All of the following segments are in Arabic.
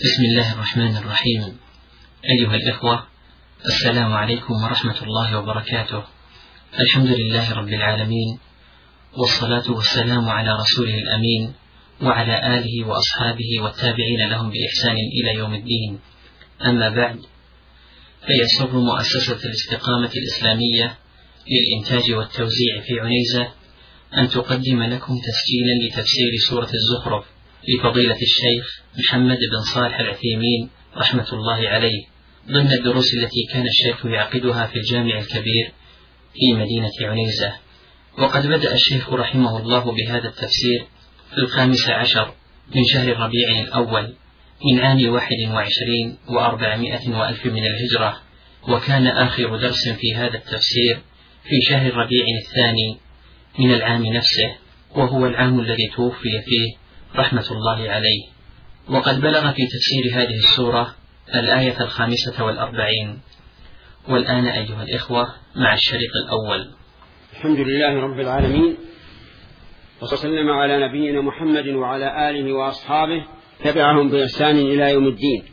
بسم الله الرحمن الرحيم. أيها الإخوة، السلام عليكم ورحمة الله وبركاته. الحمد لله رب العالمين، والصلاة والسلام على رسوله الأمين وعلى آله وأصحابه والتابعين لهم بإحسان إلى يوم الدين. أما بعد، فيسر مؤسسة الاستقامة الإسلامية للإنتاج والتوزيع في عنيزة أن تقدم لكم تسجيلا لتفسير سورة الزخرف لفضيلة الشيخ محمد بن صالح العثيمين رحمة الله عليه، ضمن الدروس التي كان الشيخ يعقدها في الجامع الكبير في مدينة عنيزة. وقد بدأ الشيخ رحمه الله بهذا التفسير في 15 من شهر ربيع الأول من عام 21 و400 وألف من الهجرة، وكان آخر درس في هذا التفسير في شهر ربيع الثاني من العام نفسه، وهو العام الذي توفي فيه رحمة الله عليه. وقد بلغ في تفسير هذه السورة الآية 45. والآن أيها الإخوة مع الشريط الأول. الحمد لله رب العالمين، وسلم على نبينا محمد وعلى آله وأصحابه تبعهم بإحسان إلى يوم الدين.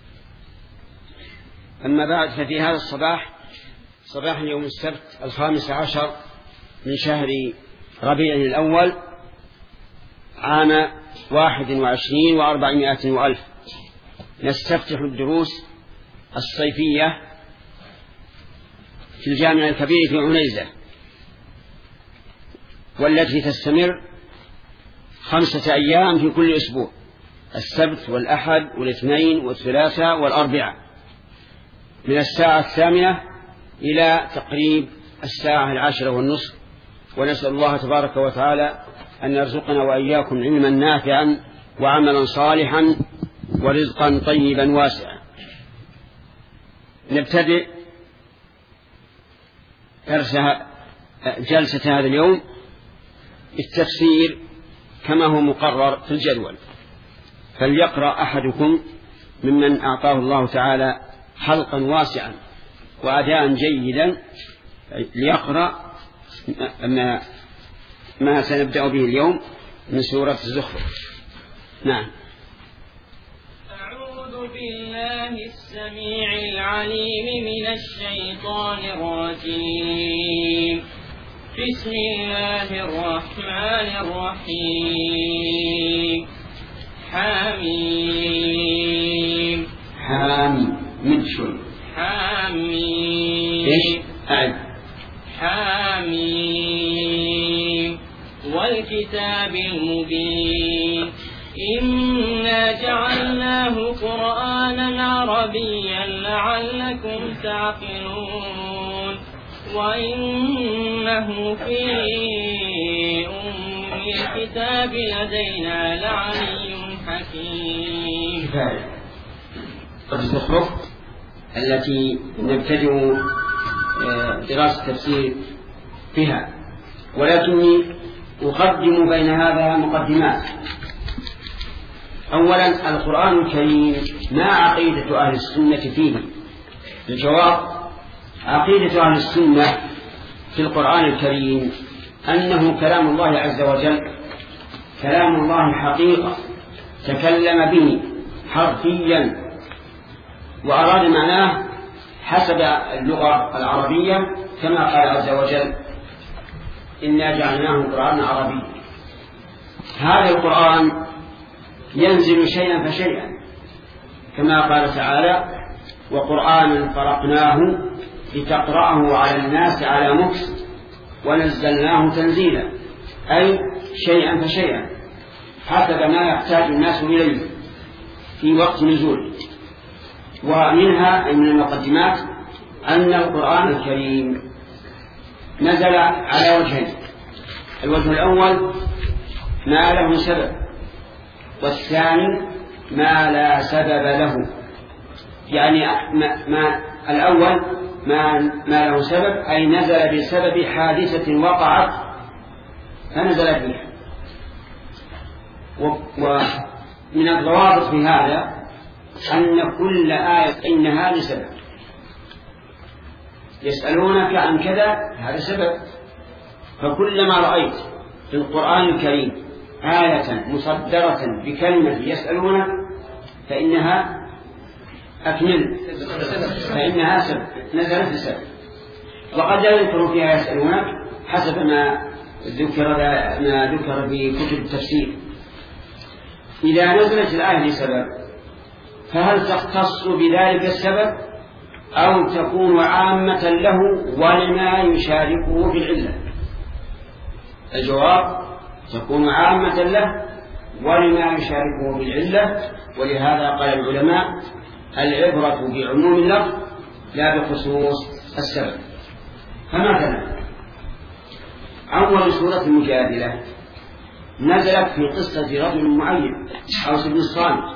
أما بعد، ففي هذا الصباح، صباح يوم السبت 15 من شهر ربيع الأول عام 21 و400 وألف، نستفتح الدروس الصيفية في الجامع الكبير في عنيزة، والتي تستمر 5 أيام في كل أسبوع: السبت والأحد والاثنين والثلاثاء والأربعاء، من الساعة 8 إلى تقريب الساعة 10:30. ونسأل الله تبارك وتعالى أن يرزقنا وإياكم علما نافعا وعملا صالحا ورزقا طيبا واسعا. نبتدئ جلسة هذا اليوم التفسير كما هو مقرر في الجدول، فليقرأ أحدكم ممن أعطاه الله تعالى حلقا واسعا وأداء جيدا ليقرأ ما سنبدأ به اليوم من سورة الزخرف. نعم. أعوذ بالله السميع العليم من الشيطان الرجيم. بسم الله الرحمن الرحيم. حاميم. من شوي. حاميم. إيش؟ حاميم. والكتاب المبين. إنا جعلناه قرآنا عربيا لعلكم تعقلون. وإنه في أم الكتاب لدينا لعلي حكيم. الزخرف التي نبتدئ دراسة التفسير فيها، ولكني أقدم بين هذا مقدمات. أولا، القرآن الكريم ما عقيدة أهل السنة فيه؟ الجواب: عقيدة أهل السنة في القرآن الكريم أنه كلام الله عز وجل، كلام الله حقيقة، تكلم به حرفيا وأراد معناه حسب اللغة العربية، كما قال عز وجل: إنا جعلناه قرآنا عربيا. هذا القرآن ينزل شيئا فشيئا، كما قال تعالى: وقرآنا فرقناه لتقرأه على الناس على مكث ونزلناه تنزيلا، أي شيئا فشيئا حسب ما يحتاج الناس إليه في وقت نزوله. ومنها من المقدمات أن القرآن الكريم نزل على وجهين: الوجه الأول ما له سبب، والثاني ما لا سبب له. يعني الأول ما له سبب، أي نزل بسبب حادثة وقعت فنزل بها. ومن الضوابط في هذا أن كل آية إنها لسبب. يسألونك عن كذا، هذا سبب. فكلما رأيت في القرآن الكريم آية مصدرة بكلمة يسألونك فإنها أكمل فإنها سبب نزلت بسبب. وقد لا يذكر فيها يسألونك حسب ما ذكر في كتب التفسير. إذا نزلت الآية لسبب فهل تختص بذلك السبب أو تكون عامة له ولما يشاركه في العلة؟ الجواب تكون عامة له ولما يشاركه في العلة. ولهذا قال العلماء العبرة بعموم اللفظ لا بخصوص السبب. فمثلا أول سورة المجادلة نزلت في قصة رجل معين أوس بن الصامت،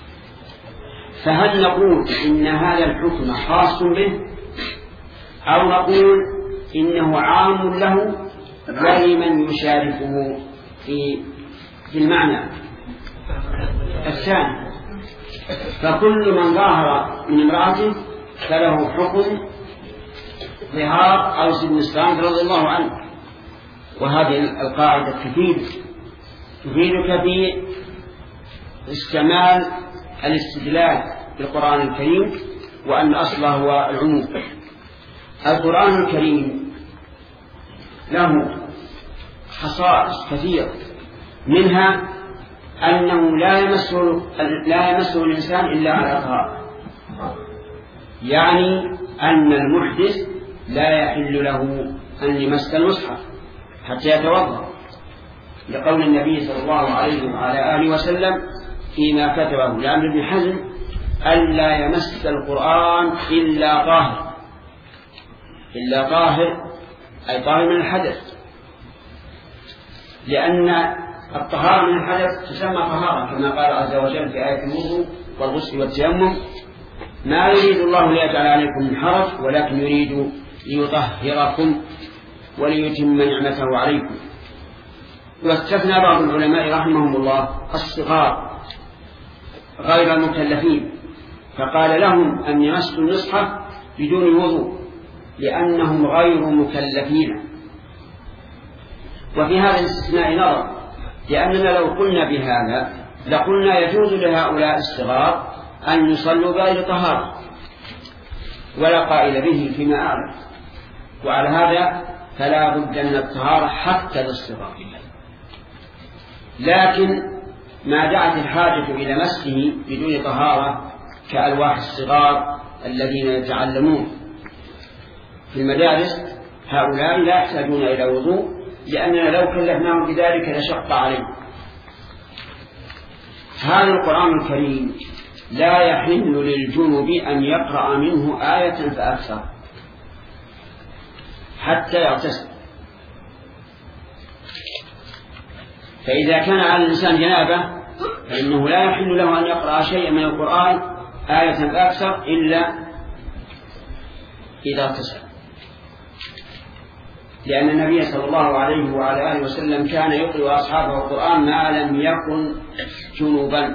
فهل نقول إن هذا الحكم خاص به أو نقول إنه عام له ولمن يشاركه في المعنى الثاني؟ فكل من ظاهر من امرأته فله حكم ظهار أوس بن الصامت رضي الله عنه. وهذه القاعدة تفيدك في استعمال الاستدلال بالقرآن الكريم، وأن أصله هو العموم. القرآن الكريم له خصائص كثيرة، منها أنه لا يمسه الإنسان إلا على طهارة، يعني أن المحدث لا يحل له أن يمس المصحف حتى يتوضأ، لقول النبي صلى الله عليه وعلى آله وسلم فيما كتبه لعمرو بن حزم ألا يمس القرآن إلا طاهر، إلا طاهر أي طاهر من الحدث، لأن الطهارة من الحدث تسمى طهارة كما قال عز وجل في آية الوضوء والغسل والتيمم: ما يريد الله ليجعل عليكم من حرج ولكن يريد ليطهركم وليتم نعمته عليكم. واستثنى بعض العلماء رحمهم الله الصغار غير المكلفين، فقال لهم أن يمسوا المصحف بدون وضوء لأنهم غير مكلفين. وفي هذا الاستثناء نظر، لأننا لو قلنا بهذا لقلنا يجوز لهؤلاء الصغار أن يصلوا بغير طهارة ولا قائل به فيما أعلم، وعلى هذا فلا بد من الطهارة حتى للصغار. لكن ما دعت الحاجة إلى مسه بدون طهارة كألواح الصغار الذين يتعلمون في المدارس، هؤلاء لا يحتاجون إلى وضوء، لأننا لو كلفناهم بذلك لشق عليهم. هذا القرآن الكريم لا يحل للجنب أن يقرأ منه آية فأكثر حتى يغتسل. فإذا كان على الإنسان جنابة فإنه لا يحل له أن يقرأ شيئا من القرآن آية فأكثر إلا إذا اغتسل، لأن النبي صلى الله عليه وعلى آله وسلم كان يقرأ أصحابه القرآن ما لم يكن جنوبا،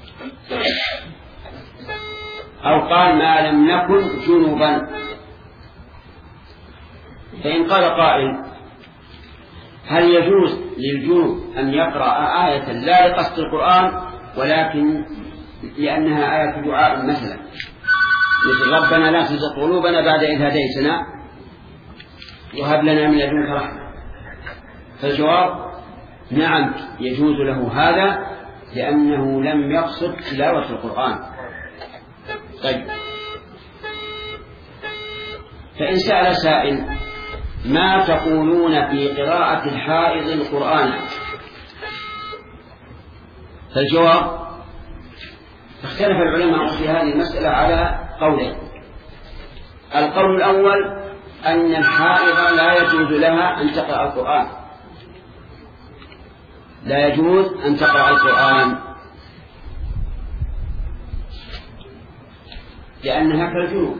أو قال ما لم نكن جنوبا. فإن قال قائل هل يجوز للجنوب أن يقرأ آية لا لقصد القرآن ولكن لأنها آية دعاء مثلا، مثل ربنا لا تزغ قلوبنا بعد إذ هديتنا وهب لنا من لدنك رحمة؟ فالجواب نعم يجوز له هذا لأنه لم يقصد تلاوة القرآن. طيب، فإن سأل سائل ما تقولون في قراءة الحائض القرآن؟ فالجواب اختلف العلماء في هذه المسألة على قولين. القول الأول أن الحائض لا يجوز لها أن تقرأ القرآن، لا يجوز أن تقرأ القرآن لأنها كالجنوب.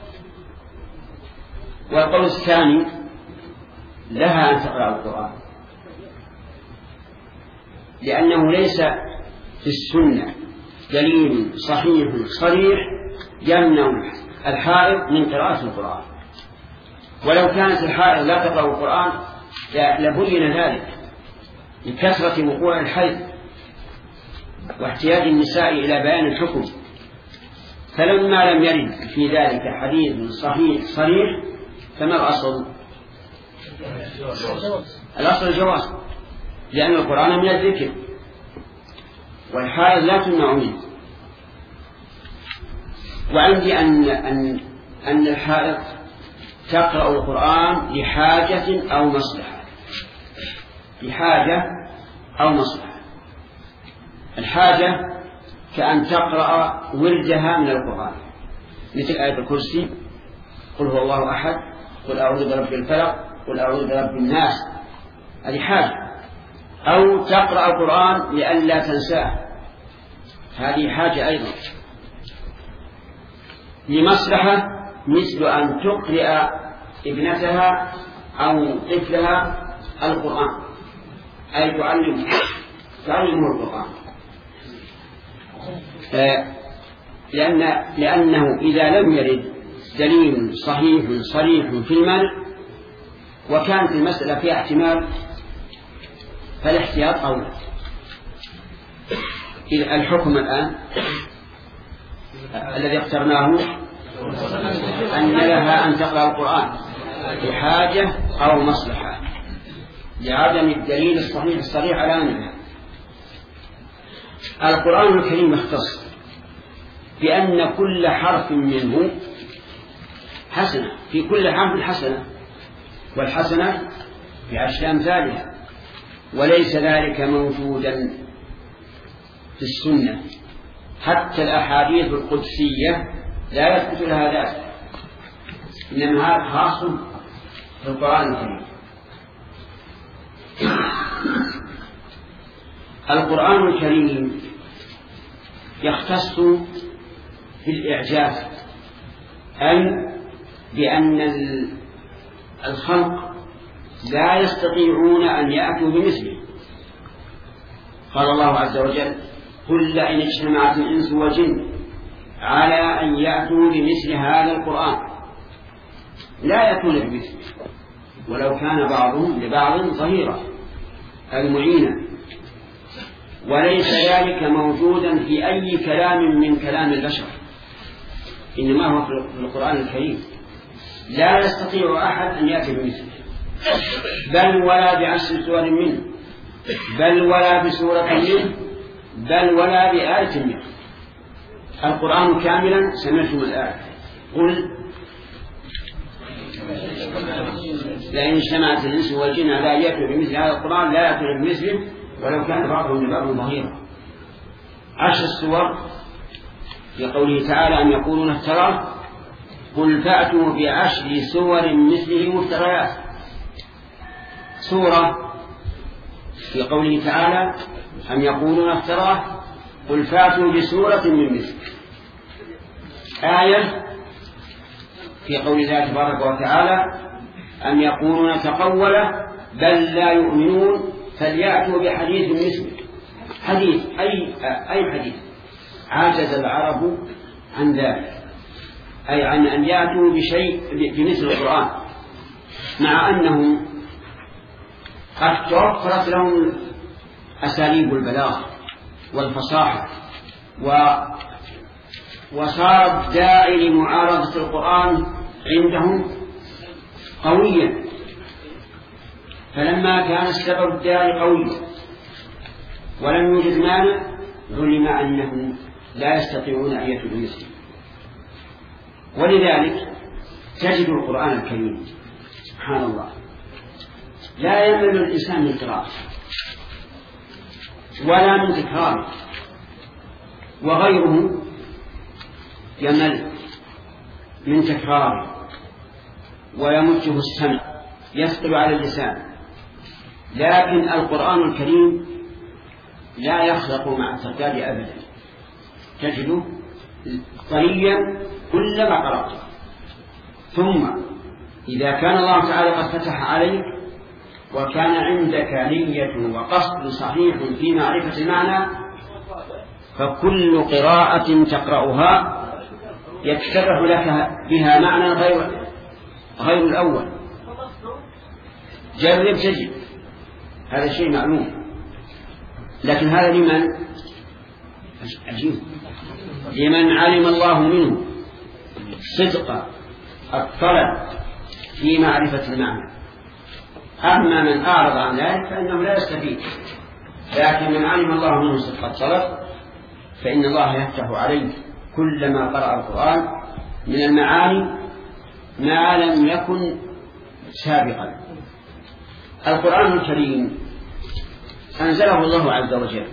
والقول الثاني لها أن تقرأ القرآن لأنه ليس في السنة دليل صحيح صريح يمنع الحائض من قراءة القرآن، ولو كانت الحائض لا تقرأ القرآن لبين ذلك لكثرة وقوع الحيض، واحتياج النساء إلى بيان الحكم، فلما لم يرد في ذلك حديث صحيح صريح فما الأصل؟ الأصل الجواز، لأن القرآن من الذكر والحائض لا تمنع منه. وعندي أن الحائض تقرأ القرآن لحاجة أو مصلحة، لحاجة أو مصلحة. الحاجة كأن تقرأ وردها من القرآن، مثل آية الكرسي، قل هو الله أحد، قل أعوذ برب الفلق، قل أعوذ برب الناس، هذه حاجة. أو تقرأ القرآن لئلا تنساه، هذه حاجة أيضا. لمصلحة مثل أن تقرأ ابنتها أو طفلها القرآن، أي تعلمه القرآن، لأنه إذا لم يرد دليل صحيح صريح في المنع وكانت المسألة فيها احتمال فالاحتياط أولى. الحكم الآن الذي اخترناه أن لها أن تقرأ القرآن لحاجة أو مصلحة لعدم الدليل الصحيح الصريح على أنها. القرآن الكريم يختص بأن كل حرف منه حسنة، في كل حرف حسنة، والحسنة بعشر أمثالها، وليس ذلك موجودا في السنة. حتى الأحاديث القدسية لا يثبت لها ذلك، إنما هذا خاص في القرآن الكريم. القرآن الكريم يختص بالإعجاز، أي بأن الخلق لا يستطيعون أن يأتوا بمثله. قال الله عز وجل: قل لئن اجتمعت الإنس والجن على أن يأتوا بمثل هذا القرآن لا يأتون بمثله ولو كان بعضهم لبعض ظهيرا أي معينا. وليس ذلك موجودا في أي كلام من كلام البشر، إنما هو في القرآن الكريم. لا يستطيع أحد أن يأتي بمثله، بل ولا بعشر سور منه، بل ولا بسورة منه، بل ولا بآية منه. القرآن كاملا سمعتم الآية: قل لئن اجتمعت الإنس والجن لا يأتوا بمثل هذا القرآن لا يأتون بمثله ولو كان بعضهم لبعض ظهيرا. 10 سور في قوله تعالى أن يقولون افتراه، قل فأتوا ب10 سور مثله مفتريات. سورة في قوله تعالى أن يقولون افتراه، قل فأتوا بسورة من مثله. آية في قول الله تبارك وتعالى أن يقولون تقوله بل لا يؤمنون فليأتوا بحديث مثله. حديث أي حديث؟ عاجز العرب عن ذلك، أي عن أن يأتوا بشيء بمثل القرآن، مع أنهم قد توفرت لهم أساليب البلاغة والفصاحة، وصار الداعي لمعارضة القرآن عندهم قويا. فلما كان السبب الداعي قويا ولم يوجد مانع علم أنهم لا يستطيعون أن يأتوا بمثله. ولذلك تجد القرآن الكريم سبحان الله لا يمل الإنسان من قراءته ولا من ذكراره، وغيره يمل من تكراره ويمته السمع يثقل على اللسان. لكن القرآن الكريم لا يخلق مع التكرار أبدا، تجده طريا كلما قرأته. ثم إذا كان الله تعالى قد فتح عليك وكان عندك نية وقصد صحيح في معرفة المعنى، فكل قراءة تقرأها يتشرح لك بها معنى غير الأول. جرب تجد، هذا شيء معلوم. لكن هذا لمن؟ عجيب. لمن علم الله منه صدق الطلب في معرفة المعنى. أما من أعرض عن ذلك فإنه لا يستفيد. لكن من علم الله منه صدق الطلب فإن الله يفتح عليه كلما قرأ القرآن من المعاني ما لم يكن سابقا. القرآن الكريم أنزله الله عز وجل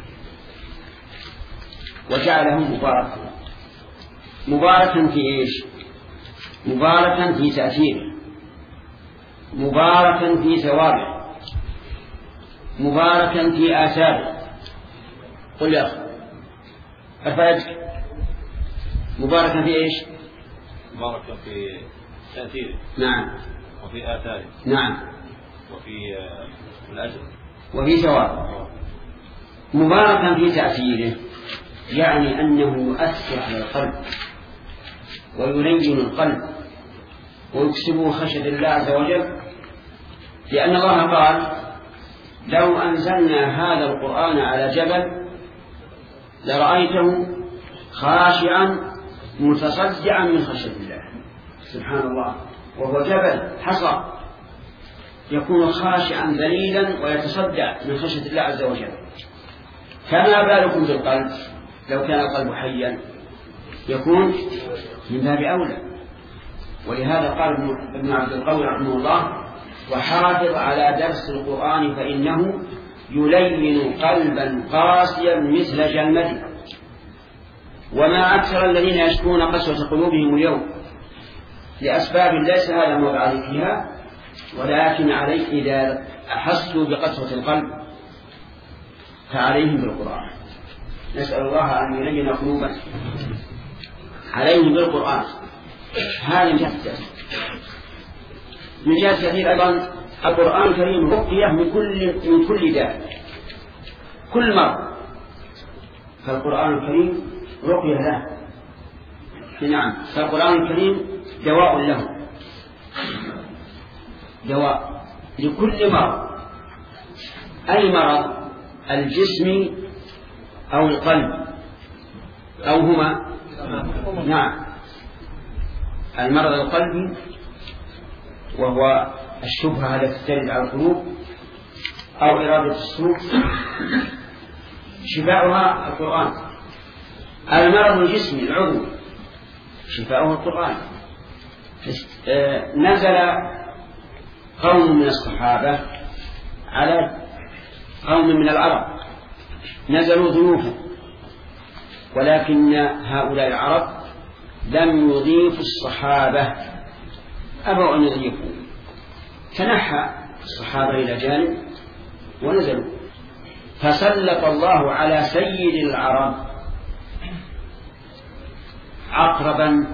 وجعله مباركا. مباركا في إيش؟ مباركا في تأثيره، مباركا في ثوابه، مباركا في آثاره. قل يا أخي أفادك مباركا في إيش؟ مباركا في تأثيره. نعم. وفي آثاره. نعم. وفي الأجر. وفي ثوابه. مباركا في تأثيره يعني أنه يؤثر على القلب ويلين القلب ويكسبه خشية الله عز وجل. لأن الله قال لو أنزلنا هذا القرآن على جبل لرأيته خاشعا متصدعا من خشية الله. سبحان الله. وهو جبل حصى يكون خاشعا ذليلا ويتصدع من خشية الله عز وجل. فما بالكم بالقلب؟ لو كان القلب حيا يكون من باب أولى. ولهذا قال ابن عبد القوي رحمه الله وحافظ على درس القرآن فإنه يلين قلبا قاسيا مثل جلمته. وما أكثر الذين يشكون قسوة قلوبهم اليوم لأسباب ليس هذا موضع فيها، ولكن عليه إذا أحسوا بقسوة القلب فعليهم بالقرآن. نسأل الله أن يلين قلوبنا عليهم بالقرآن. هذا من جهة كثير. أيضا القرآن الكريم رقية من كل داء كل مرض، فالقرآن الكريم رقية له. نعم. فالقرآن الكريم دواء له، دواء لكل مرض. أي مرض؟ الجسم أو القلب أو هما. نعم. المرض القلبي وهو الشبهة التي ترد على القلوب أو إرادة السوء شفاؤها القرآن. المرض الجسمي العضوي شفاؤه القرآن. نزل قوم من الصحابة على قوم من العرب نزلوا ضيوفا، ولكن هؤلاء العرب لم يضيفوا الصحابة، أبوا أن يضيفوا، تنحى الصحابة إلى جانب ونزلوا. فسلط الله على سيد العرب عقربا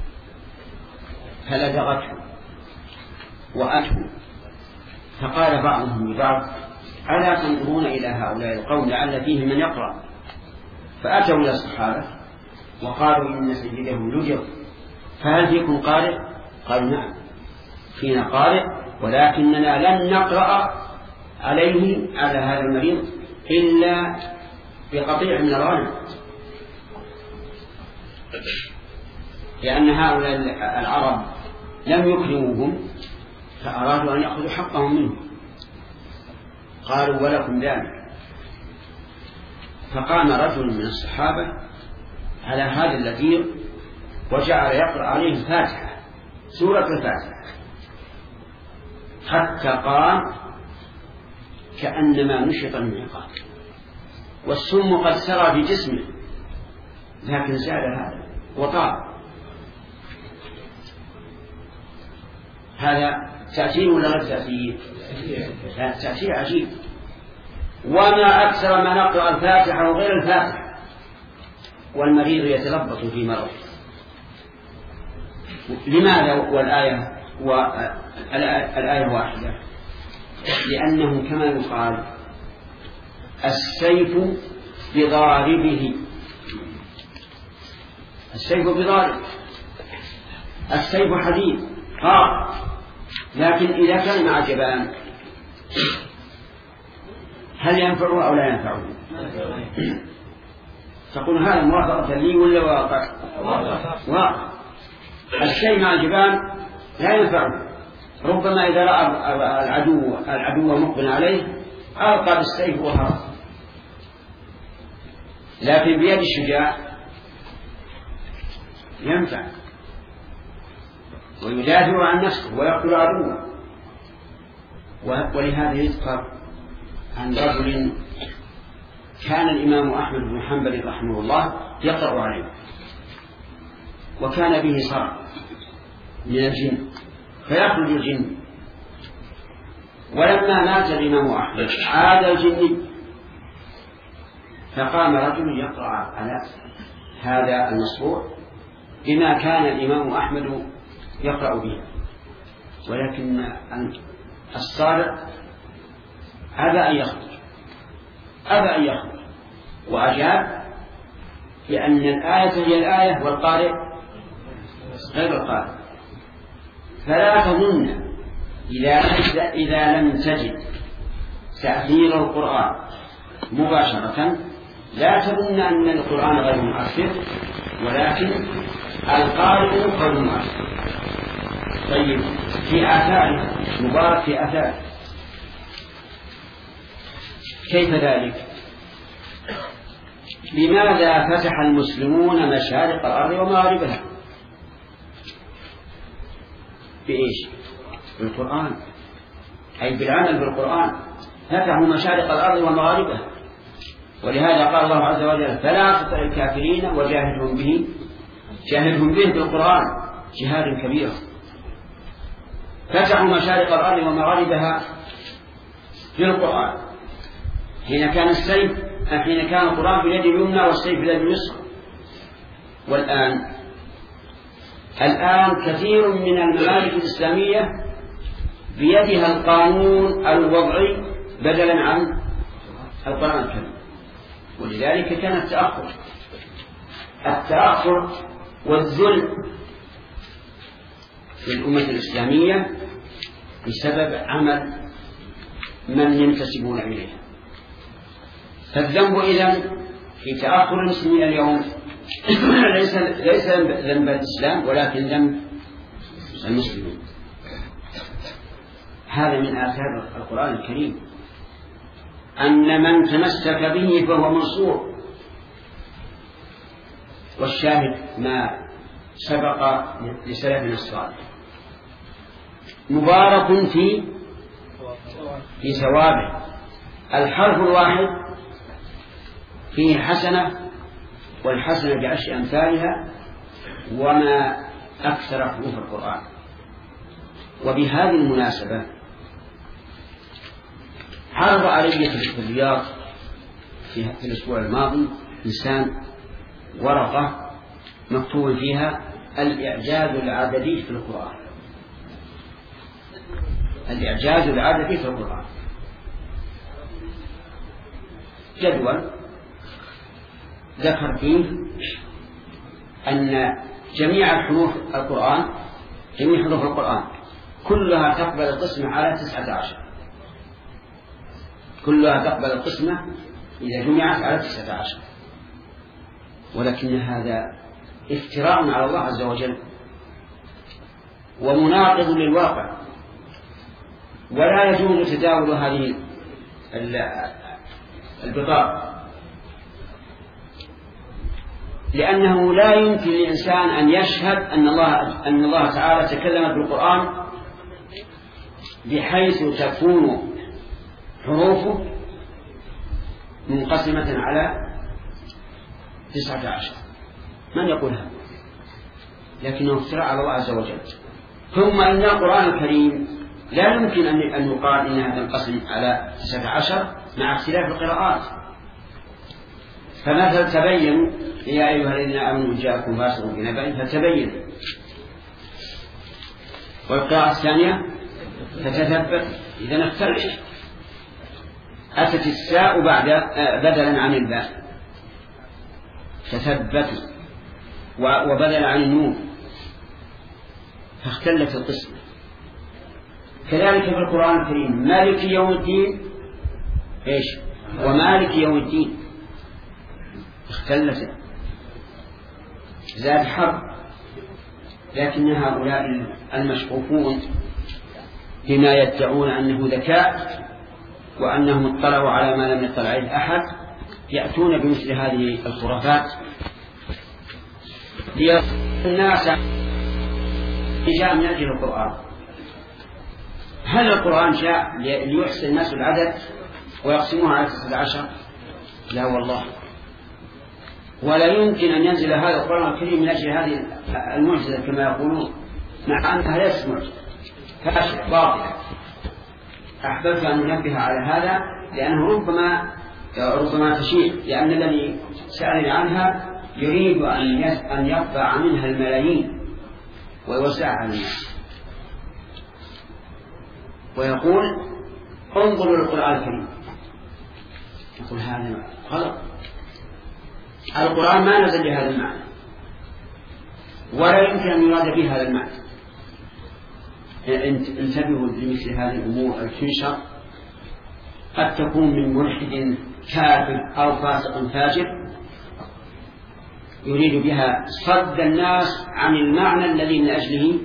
فلدغته وأته. فقال بعضهم لبعض ألا تنظرون إلى هؤلاء القوم لعل فيهم من يقرأ؟ فأتوا إلى الصحابة وقالوا إن سيدهم لجر فهل فيكم قارئ؟ قالوا نعم فينا قارئ، ولكننا لن نقرأ عليه على هذا المريض إلا بقطيع من الغنم، لأن هؤلاء العرب لم يكرموهم فأرادوا أن يأخذوا حقهم منهم. قالوا ولكم ذلك. فقام رجل من الصحابة على هذا اللذيذ وجعل يقرأ عليه الفاتحة، سورة الفاتحة، حتى قام كأنما نشط من عقاب، والسم قد سرى في جسمه، لكن زاد هذا وطار. هذا تأثير ولا غير تأثير؟ تأثير عجيب. وما أكثر ما نقرأ الفاتحة وغير الفاتحة والمريض يتلبط في مرض. لماذا والآية واحدة؟ لأنه كما يقال السيف بضاربه، السيف بضارب، السيف حديد لكن إذا كان مع جبان هل ينفعه أو لا ينفعه؟ تقول هذا موافقة لي ولا واقع؟ واقع. الشيء مع الجبال لا ينفعه، ربما إذا رأى العدو مقبل عليه ألقى بالسيف وهرب، لكن بيد الشجاع ينفع ويدافع عن نفسه ويقتل عدوه. ولهذا يذكر عن رجل كان الإمام أحمد بن حنبل رحمه الله يقرأ عليه، وكان به صرع من الجن فيخرج الجن، ولما مات الإمام أحمد عاد الجن، فقام رجل يقرأ على هذا المصروع بما كان الإمام أحمد يقرأ به، ولكن الصارع أبى أن يخرج وأجاب لأن الآية هي الآية والقارئ غير القارئ. فلا تظن إذا لم تجد تأثير القرآن مباشرة لا تظن أن القرآن غير مؤثر، ولكن القارئ غير مؤثر. طيب في آثاره مبارك في آثاره، كيف ذلك؟ لماذا فتح المسلمون مشارق الأرض ومغاربها؟ بإيش؟ بالقرآن، أي بالعمل بالقرآن. فتحوا مشارق الأرض ومغاربها، ولهذا قال الله عز وجل فلا تطع الكافرين وجاهدهم به بالقرآن جهاد كبير. فتحوا مشارق الأرض ومغاربها بالقرآن، حين كان القرآن بيد اليمنى والسيف بيد اليسرى. والآن كثير من الممالك الإسلامية بيدها القانون الوضعي بدلا عن القرآن الكريم، ولذلك كان التأخر والذل في الأمة الإسلامية بسبب عمل من ينتسبون إليها. فالذنب إذن في تأخر المسلمين اليوم ليس ذنب الإسلام ولكن ذنب المسلمين. هذا من آثار القرآن الكريم أن من تمسك به فهو منصور. والشاهد ما سبق لسلفنا الصالح مبارك في ثوابه. الحرف الواحد فيه حسنة، والحسنة بعشر أمثالها، وما أكثر حروف القرآن. وبهذه المناسبة عرض علي في الرياض في الأسبوع الماضي إنسان ورقة مكتوب فيها الإعجاز العددي في القرآن. الإعجاز العددي في القرآن جدول ذكر فيه أن جميع حروف القرآن كلها تقبل القسمة على 19، كلها تقبل القسمة إذا جمعت على 19، ولكن هذا افتراء على الله عز وجل ومناقض للواقع، ولا يجوز تداول هذه البطاقة، لأنه لا يمكن للإنسان أن يشهد أن الله تعالى تكلم بالقرآن بحيث تكون حروفه منقسمة على 19. من يقول هذا؟ لكنه افتراء على الله عز وجل. ثم إن القرآن الكريم لا يمكن أن يقال إنها تنقسم على 19 مع اختلاف القراءات. فمثل تبين يا أيها الذين آمنوا جاءكم فاسق بنبأ فتبين، والقراءة الثانية فتثبت. إذا اختلف، أتت الساء بدلا عن الباء تثبت، وبدلا عن النون، فاختلت القسمة. كذلك في القرآن الكريم مالك يوم الدين ومالك يوم الدين اختلت زاد حرب، لكن هؤلاء المشغوفون بما يدعون أنه ذكاء وأنهم اطلعوا على ما لم يطلع عليه أحد يأتون بمثل هذه الخرافات الناس جاء من أجل القرآن. هل القرآن جاء ليحصي الناس العدد ويقسموها على 19؟ لا والله، ولا يمكن أن ينزل هذا القرآن الكريم من أجل هذه المعجزة كما يقولون، مع أنها ليست معجزة، فاشلة باطلة. أحببت أن ننبه على هذا لأنه ربما تشيع، لأن الذي سألني عنها يريد أن يطبع منها الملايين ويوزعها على الناس، ويقول انظروا للقرآن الكريم. يقول هذا غلط، القرآن ما نزل بهذا المعنى ولا يمكن أن يراد به هذا المعنى. انتبهوا لمثل هذه الأمور التنشر، قد تكون من ملحد كافر أو فاسق فاجر يريد بها صد الناس عن المعنى الذي من أجله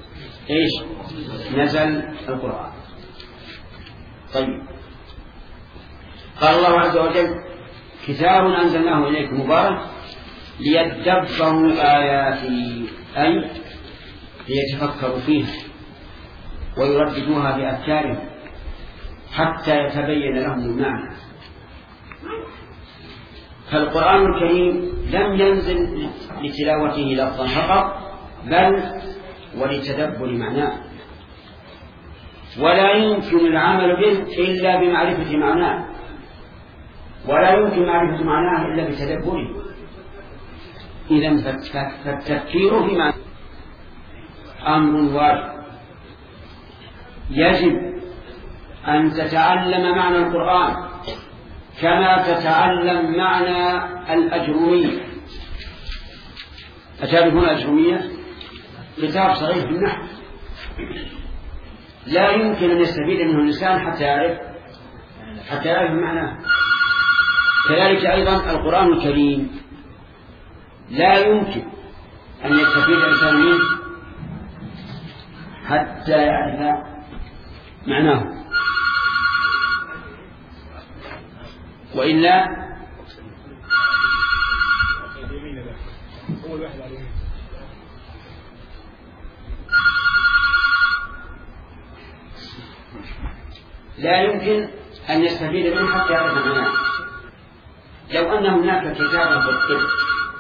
نزل القرآن. طيب، قال الله عز وجل كتاب أنزلناه إليك مبارك ليدبروا آياته، أي ليتفكروا فيها ويرددوها بأفكارهم حتى يتبين لهم المعنى. فالقرآن الكريم لم ينزل لتلاوته لفظا فقط، بل ولتدبر معناه، ولا يمكن العمل به إلا بمعرفة معناه، ولا يمكن معرفة معناه إلا بتدبره. إذن فالتفكير في معناه أمر واجب. يجب أن تتعلم معنى القرآن كما تتعلم معنى الأجرومية. أتعرفون الأجرومية؟ كتاب صغير في النحو، لا يمكن أن يستفيد منه الإنسان حتى يعرف معناه. كذلك أيضا القرآن الكريم لا يمكن أن يستفيد الإنسان منه حتى يعرف معناه، وإلا لا يمكن أن يستفيد منه حتى يعرف معناه. لو أن هناك كتابا في الطب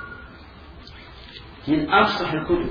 من أفصح الكتب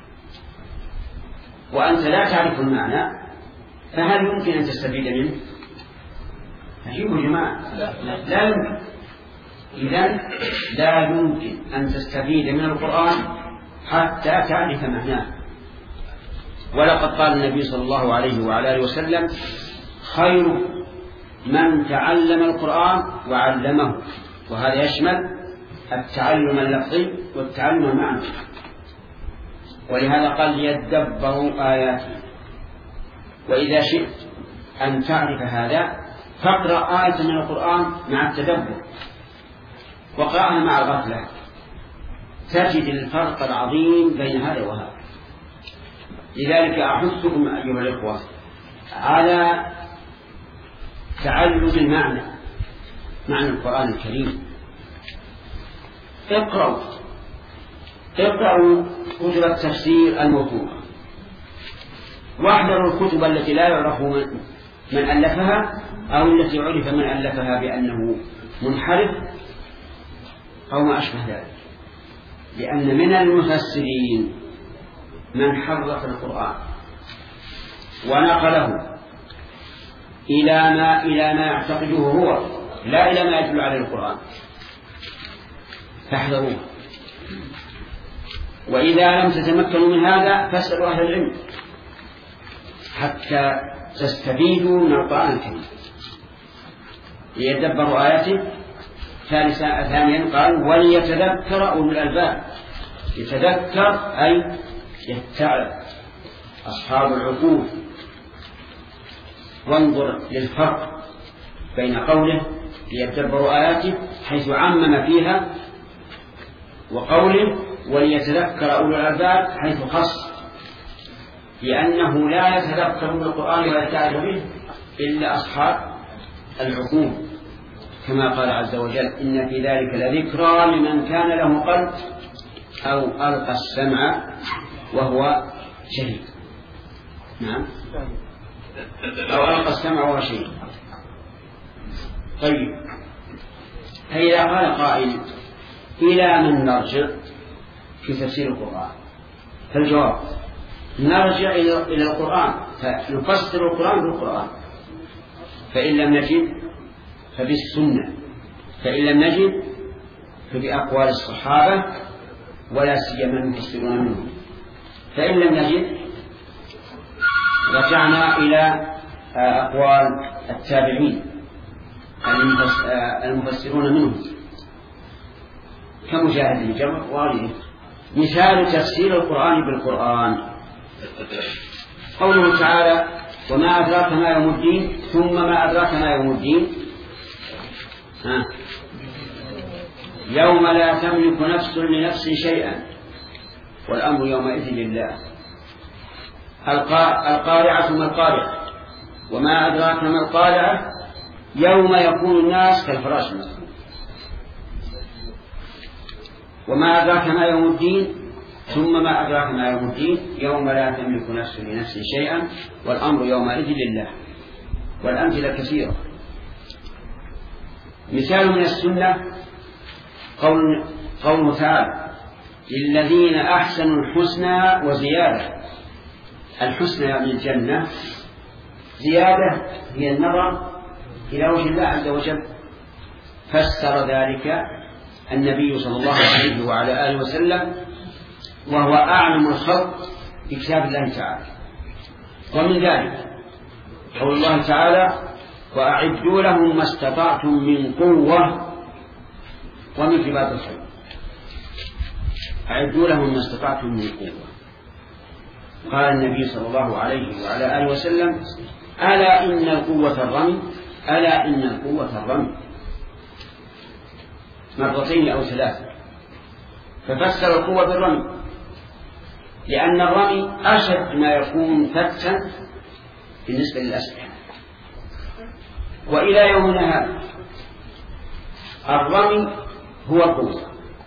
وأنت لا تعرف المعنى، فهل يمكن أن تستفيد منه؟ أجيبوا جماعة، لا يمكن. إذن لا يمكن أن تستفيد من القرآن حتى تعرف معناه. ولقد قال النبي صلى الله عليه وعلى آله وسلم خير من تعلم القرآن وعلمه، وهذا يشمل التعلم اللفظي والتعلم المعنوي. ولهذا قال ليدبروا آياته. وإذا شئت أن تعرف هذا فاقرأ آية من القرآن مع التدبر وقرأها مع الغفلة، تجد الفرق العظيم بين هذا وهذا. لذلك أحثكم أيها الإخوة على تعلم معنى القرآن الكريم. اقرأوا كتب التفسير الموثوقة، واحذروا الكتب التي لا يعرف من ألفها أو التي عرف من ألفها بأنه منحرف أو ما أشبه ذلك، لأن من المفسرين من حرف القرآن ونقله إلى ما يعتقده هو، لا إلى ما يدل عليه القرآن، فاحذروه. وإذا لم تتمكنوا من هذا فاسألوا أهل العلم حتى تستفيدوا من القرآن الكريم ليدبروا آياته. ثانيا قال وليتذكر أولو الألباب. يتذكر أي يتعظ أصحاب العقول. وانظر للفرق بين قوله ليدبروا آياته حيث عمم فيها وقوله وليتذكر أولو الألباب حيث خص، لأنه لا يتذكر بالقرآن ولا يتعظ به إلا أصحاب العقول، كما قال عز وجل إن في ذلك لذكرى لمن كان له قلب أو ألقى السمع وهو شهيد. نعم، أو ألقى السمع وهو شهيد. طيب، فإذا قال قائل إلى من نرجع في تفسير القرآن؟ فالجواب نرجع إلى القرآن فنفسر القرآن بالقرآن، فإن لم نجد فبالسنة، فإن لم نجد فبأقوال الصحابة ولا سيما المفسرون منهم، فإن لم نجد رجعنا إلى أقوال التابعين المفسرون منهم كمجاهد بن جبر وغيره. مثال تفسير القرآن بالقرآن قوله تعالى وما أدراك ما يوم الدين، ثم ما أدراك ما يوم الدين، يوم لا تملك نفس لنفس شيئا والأمر يومئذ لله. القارعة ما القارعة، وما أدراك ما القارعة، يوم يكون الناس كالفراش المبثوث. وما أدراك ما يوم الدين، ثم ما أدراك ما يوم الدين، يوم لا تملك نفس لنفس شيئا والأمر يومئذ لله. والأمثلة كثيرة. مثال من السنة قوله تعالى للذين أحسنوا الحسنى وزيادة. الحسنى يعني الجنة، زيادة هي النظر إلى وجه الله عز وجل. فسر ذلك النبي صلى الله عليه وعلى آله وسلم وهو أعلم الخلق بكتاب الله تعالى. ومن ذلك قول الله تعالى وأعدوا لهم ما استطعتم من قوة ومن رباط الخيل. أعدوا لهم ما استطعتم من قوة. قال النبي صلى الله عليه وعلى آله وسلم ألا إن القوة الرمي، ألا إن القوة الرمي، مرتين أو ثلاثة. ففسر القوة بالرمي لأن الرمي أشد ما يكون فتا بالنسبة للأسلحة. وإلى يومنا هذا الرمي هو القوة.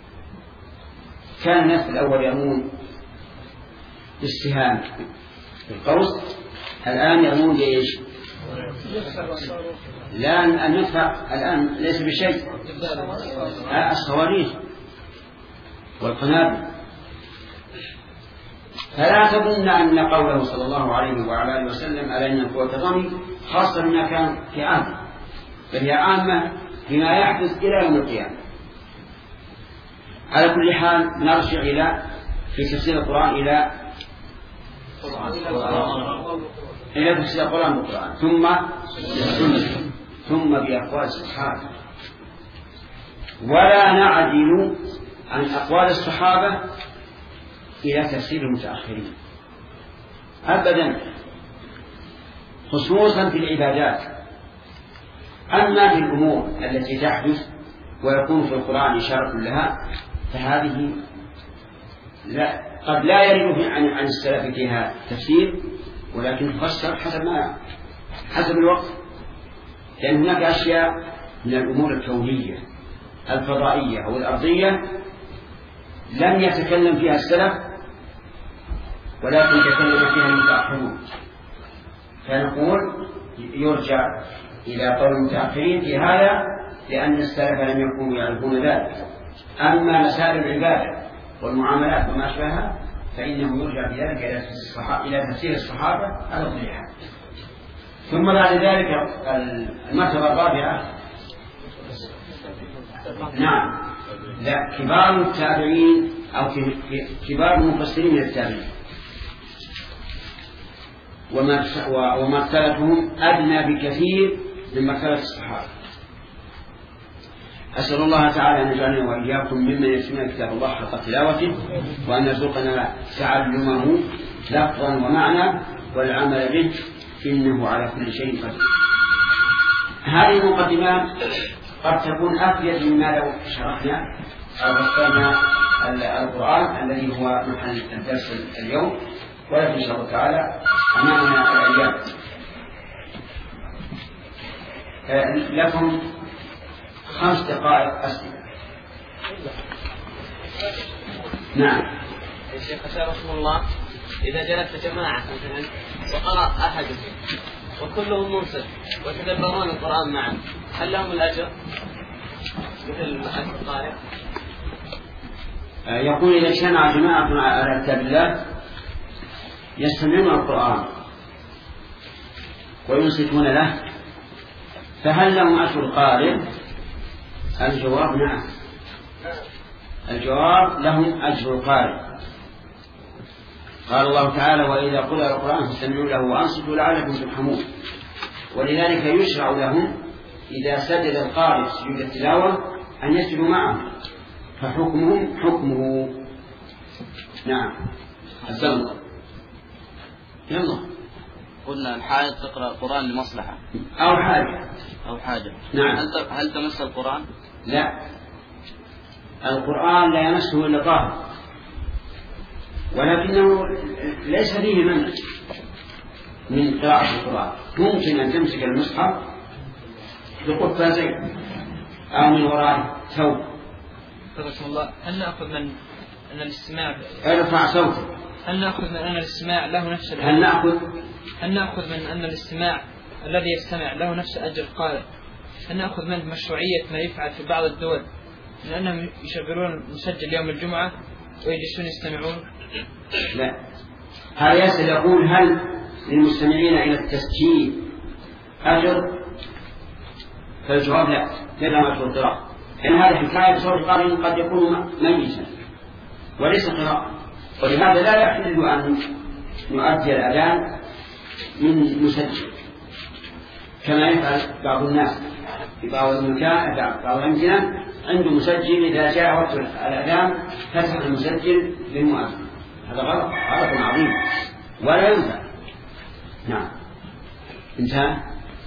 كان الناس الأول يرمون بالسهام بالقوس، الآن يرمون بإيش؟ لا، المدفع الآن ليس بشيء، الصواريخ والقنابل. فلا تظن أن قوله صلى الله عليه وعلى آله وسلم على أن قوة الرمي خاصة بما كان في عامة، بل هي عامة بما يحدث إلى يوم القيامة. على كل حال نرجع إلى في تفسير القرآن إلى تفسير القرآن بالقرآن ثم بأقوال الصحابة. ولا نعدل عن أقوال الصحابة إلى تفسير المتأخرين أبدا، خصوصا في العبادات. أما في الأمور التي تحدث ويكون في القرآن إشارة لها فهذه قد لا يرد عن السلف فيها تفسير، ولكن تفسر حسب الوقت، لأن هناك أشياء من الأمور الكونية الفضائية أو الأرضية لم يتكلم فيها السلف ولكن تكلم فيها المتأخرون، فنقول يرجع إلى قول المتأخرين في هذا لأن السلف لم يكونوا يعرفون ذلك. أما مسائل العبادة والمعاملات وما أشبهها فإنه يرجع بذلك إلى تفسير الصحابة على الصحيحة. ثم بعد ذلك المرتبة الرابعة نعم لا كبار التابعين أو كبار المفسرين من التابعين ومرتبتهم أدنى بكثير من مرتبة الصحابة. أسأل الله تعالى أن يجعلنا وإياكم ممن يتلون كتاب الله حق تلاوته، وأن يرزقنا تعلمه لفظا ومعنى والعمل به، إنه على كل شيء قدير. هذه المقدمات قد تكون أفيد مما لو شرحنا غفلنا القرآن الذي هو محل الدرس اليوم، ولكن إن شاء الله تعالى أمامنا الأيام. لكم 5 دقائق أسئلة. نعم. الشيخ أشاركم الله، إذا جلس جماعة مثلا وقرأ أحدهم وكلهم منصت وتدبرون القرآن معا، هل لهم الأجر مثل أجر القارئ؟ يقول إذا اجتمع جماعة على كتاب الله يستمعون القرآن وينصتون له، فهل لهم أجر القارئ؟ الجواب نعم، الجواب لهم أجر القارئ. قال الله تعالى: وإذا قرأ القرآن فاستمعوا له وأنصتوا لعلكم ترحمون. ولذلك يشرع لهم إذا سجد القارئ سجود التلاوة أن يسجدوا معه، فحكمهم حكمه. نعم. يلا. قلنا الحائض تقرأ القرآن لمصلحة أو حاجة. نعم. هل تمس القرآن؟ لا، القرآن لا يمسه إلا طاهر، ولكنه ليس فيه منع من قراءة القرآن. ممكن أن تمسك المصحف بقفازين أو من وراء ثوب. رحمه الله، هل نأخذ من أن الاستماع ارفع صوتك. هل نأخذ من أن الاستماع له نفس الأجر؟ هل نأخذ من أن الاستماع الذي يستمع له نفس أجر القارئ؟ هل نأخذ من مشروعية ما يفعل في بعض الدول من أنهم يشغلون مسجل يوم الجمعة ويجلسون يستمعون؟ لا، هذا يسأل يقول: هل للمستمعين إلى التسجيل أجر؟ فالجواب لا، لهم أجر القراءة، لأن هذه حكاية صوت القارئ قد يكون ميتا وليس قراءة، ولهذا لا يحل أن نؤدي الأذان من مسجل كما يفعل بعض الناس في بعض المكان، بعض الأمكنة عنده مسجل، إذا جاء وقت الأذان فتح المسجل للمؤذن. هذا غلط عظيم ولا ينفع. نعم. انتهى.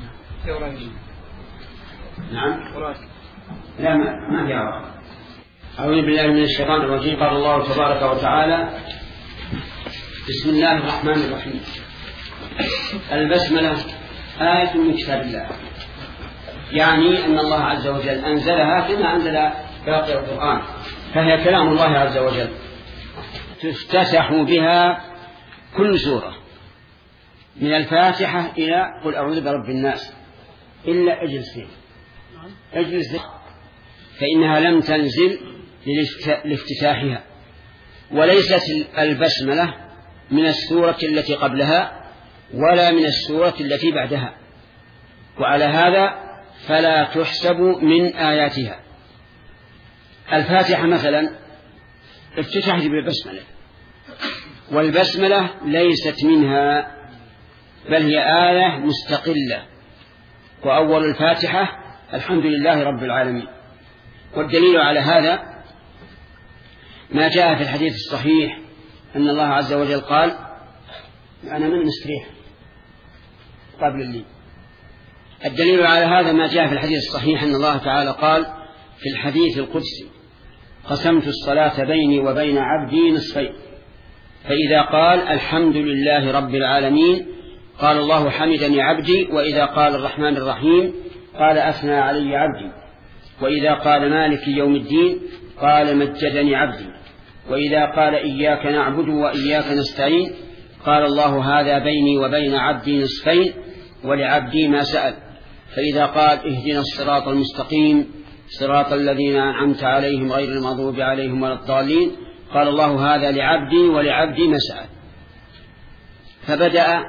نعم. لا، ما في عرض. أعوذ بالله من الشيطان الرجيم. قال الله تبارك وتعالى: بسم الله الرحمن الرحيم. البسملة آية من كتاب الله، يعني أن الله عز وجل أنزلها كما أنزل باقي القرآن، فهي كلام الله عز وجل تفتتح بها كل سورة من الفاتحة إلى قل أعوذ برب الناس، إلا اجلس فإنها لم تنزل لافتتاحها، وليست البسملة من السورة التي قبلها ولا من السورة التي بعدها، وعلى هذا فلا تحسب من آياتها. الفاتحة مثلا افتتحت بالبسملة، والبسملة ليست منها بل هي آية مستقلة، وأول الفاتحة الحمد لله رب العالمين. والدليل على هذا ما جاء في الحديث الصحيح أن الله عز وجل قال: أنا من نستريح قبل الليل. الدليل على هذا ما جاء في الحديث الصحيح أن الله تعالى قال في الحديث القدسي: قسمت الصلاة بيني وبين عبدي نصفين، فإذا قال الحمد لله رب العالمين قال الله حمدني عبدي، وإذا قال الرحمن الرحيم قال أثنى علي عبدي، وإذا قال مالك يوم الدين قال مجدني عبدي، وإذا قال إياك نعبد وإياك نستعين قال الله هذا بيني وبين عبدي نصفين ولعبدي ما سأل، فإذا قال اهدنا الصراط المستقيم صراط الذين أنعمت عليهم غير المغضوب عليهم ولا الضالين قال الله هذا لعبدي ولعبدي ما سأل. فبدأ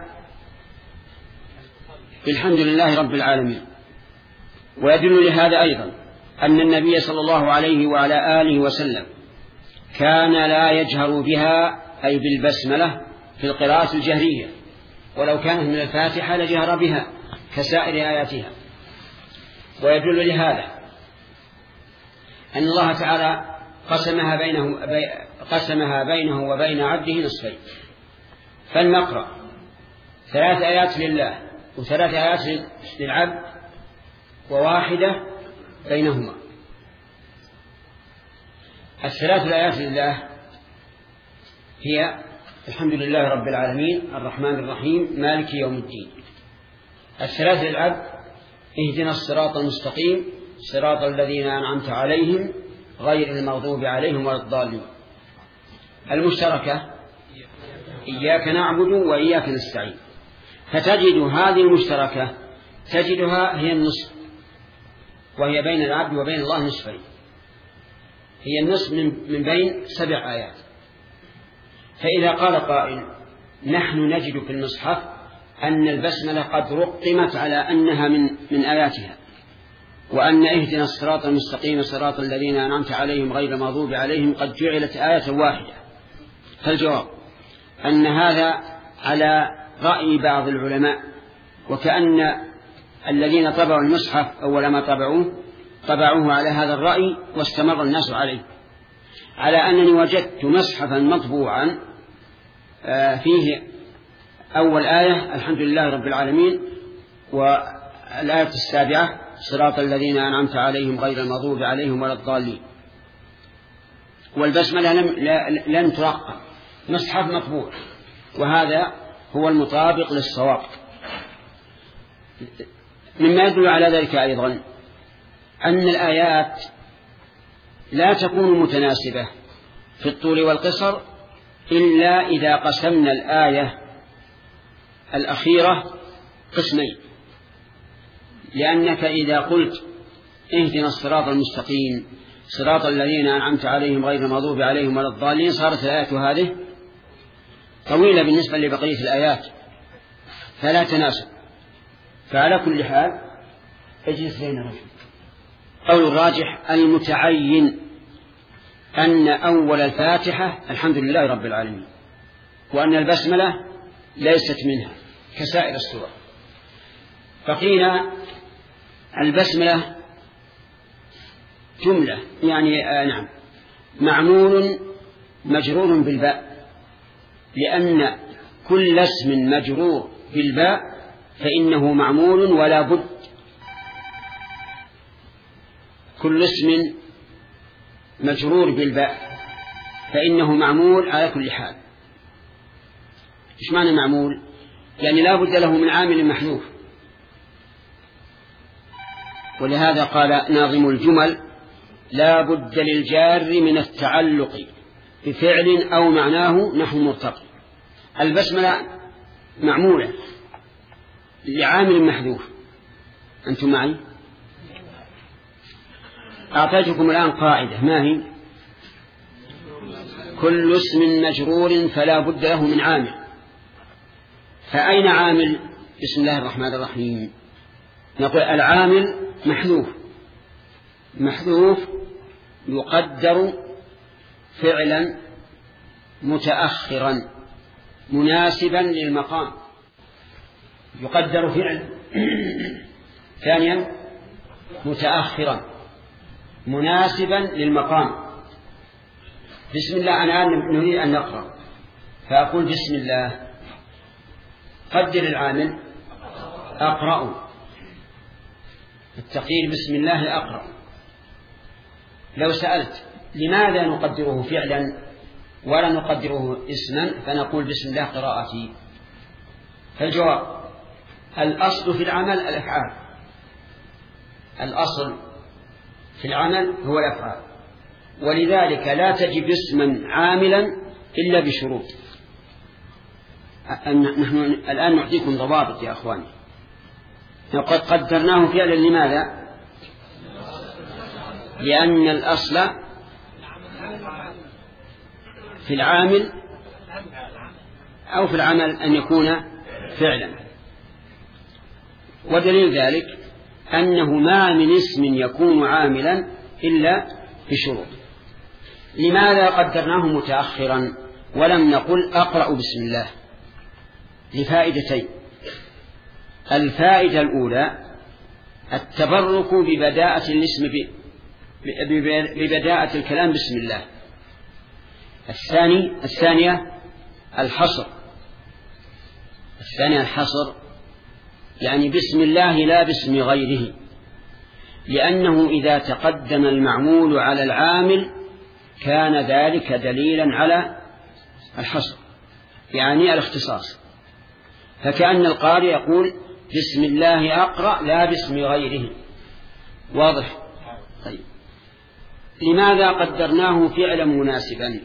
بالحمد لله رب العالمين. ويدل لهذا أيضا أن النبي صلى الله عليه وعلى آله وسلم كان لا يجهر بها أي بالبسملة في القراءة الجهرية، ولو كانت من الفاتحة لجهر بها كسائر آياتها. ويدل لهذا أن الله تعالى قسمها بينه وبين عبده نصفين، فلنقرأ 3 آيات لله و3 آيات للعبد وواحدة بينهما. الثلاث الآيات لله هي الحمد لله رب العالمين الرحمن الرحيم مالك يوم الدين. الثلاث للعبد اهدنا الصراط المستقيم صراط الذين أنعمت عليهم غير المغضوب عليهم ولا الضالين. المشتركة إياك نعبد وإياك نستعين، فتجد هذه المشتركة تجدها هي النصف، وهي بين العبد وبين الله نصفين، هي النصف من بين 7 آيات. فإذا قال قائل نحن نجد في المصحف أن البسملة قد رقمت على أنها من آياتها، وأن اهدنا الصراط المستقيم صراط الذين أنعمت عليهم غير المغضوب عليهم قد جعلت آية واحدة، فالجواب أن هذا على رأي بعض العلماء، وكأن الذين طبعوا المصحف أول ما طبعوه على هذا الرأي واستمر الناس عليه، على أنني وجدت مصحفا مطبوعا فيه أول آية الحمد لله رب العالمين، والآية 7 صراط الذين أنعمت عليهم غير المغضوب عليهم ولا الضالين، والبسملة لم ترقم، مصحف مطبوع، وهذا هو المطابق للصواب. مما يدل على ذلك أيضا أن الآيات لا تكون متناسبة في الطول والقصر إلا إذا قسمنا الآية الأخيرة قسمين، لأنك إذا قلت اهدنا الصراط المستقيم صراط الذين أنعمت عليهم غير المغضوب عليهم ولا الضالين صارت الآية هذه طويلة بالنسبة لبقية الآيات فلا تناسب. فعلى كل حال اجلس بين رجل. قول الراجح المتعين أن أول الفاتحة الحمد لله رب العالمين، وأن البسملة ليست منها كسائر السور. فقيل البسملة جملة يعني نعم معمول مجرور بالباء، لأن كل اسم مجرور بالباء فإنه معمول ولا بد، كل اسم مجرور بالباء فإنه معمول على كل حال. إيش معنى معمول؟ يعني لا بد له من عامل محذوف، ولهذا قال ناظم الجمل لا بد للجار من التعلق بفعل أو معناه نحو مرتقي. البسملة معمولة لعامل محذوف. أنتم معي؟ أعطيتكم الآن قاعدة، ما هي؟ كل اسم مجرور فلا بد له من عامل. فأين عامل بسم الله الرحمن الرحيم؟ نقول العامل محذوف يقدر فعلا متأخرا مناسبا للمقام، يقدر فعل ثانيا متأخرا مناسبا للمقام. بسم الله أنا نريد أن نقرأ، فأقول بسم الله، قدر العامل أقرأ، التقدير بسم الله أقرأ. لو سألت لماذا نقدره فعلا ولا نقدره اسما فنقول بسم الله قراءتي، فالجواب الأصل في العمل الأفعال، الأصل في العمل هو الأفعال، ولذلك لا تجب اسما عاملا إلا بشروط. نحن الآن نعطيكم ضوابط يا أخواني. وقد قدرناه فعلا لماذا؟ لأن الأصل في العامل أو في العمل أن يكون فعلا، ودليل ذلك أنه ما من اسم يكون عاملا إلا بشروط. لماذا قدرناه متأخرا ولم نقل أقرأ بسم الله؟ لفائدتين. الفائدة الأولى التبرك ببداءة الاسم ببداءة الكلام بسم الله. الثانية الحصر، يعني بسم الله لا باسم غيره، لأنه إذا تقدم المعمول على العامل كان ذلك دليلا على الحصر، يعني الاختصاص. فكأن القارئ يقول بسم الله أقرأ لا باسم غيره. واضح؟ طيب، لماذا قدرناه فعلا مناسبا؟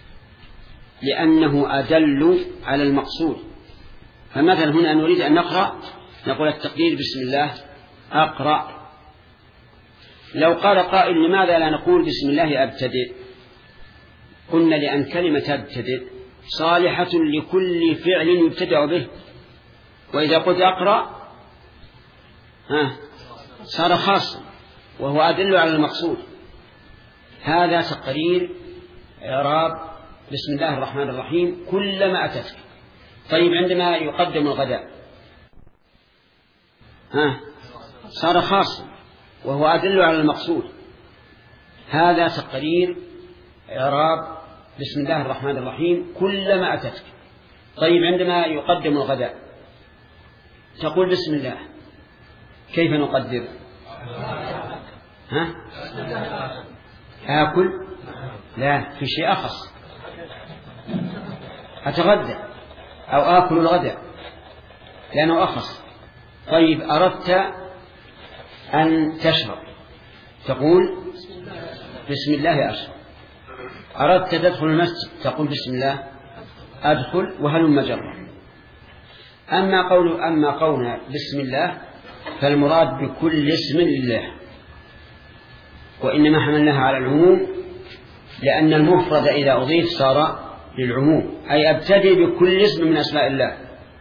لأنه أدل على المقصود. فمثلا هنا نريد أن نقرأ، نقول التقدير بسم الله أقرأ. لو قال قائل لماذا لا نقول بسم الله أبتدئ؟ قلنا لأن كلمة أبتدئ صالحة لكل فعل يبتدأ به، وإذا قلت أقرأ صار خاصا وهو أدل على المقصود. هذا تقرير إعراب بسم الله الرحمن الرحيم كلما أتتك. طيب، عندما يقدم الغداء صار خاصا وهو أدل على المقصود. هذا تقرير إعراب بسم الله الرحمن الرحيم كلما أتتك. طيب، عندما يقدم الغداء تقول بسم الله، كيف نقدر؟ آكل؟ لا، في شيء أخص، أتغدى أو آكل الغداء لأنه أخص. طيب، أردت أن تشرب تقول بسم الله أشرب. أردت تدخل المسجد تقول بسم الله أدخل، وهلم جرا. أما قولنا بسم الله فالمراد بكل اسم لله، وإنما حملناها على العموم لأن المفرد إذا أضيف صار للعموم، أي أبتدئ بكل اسم من أسماء الله.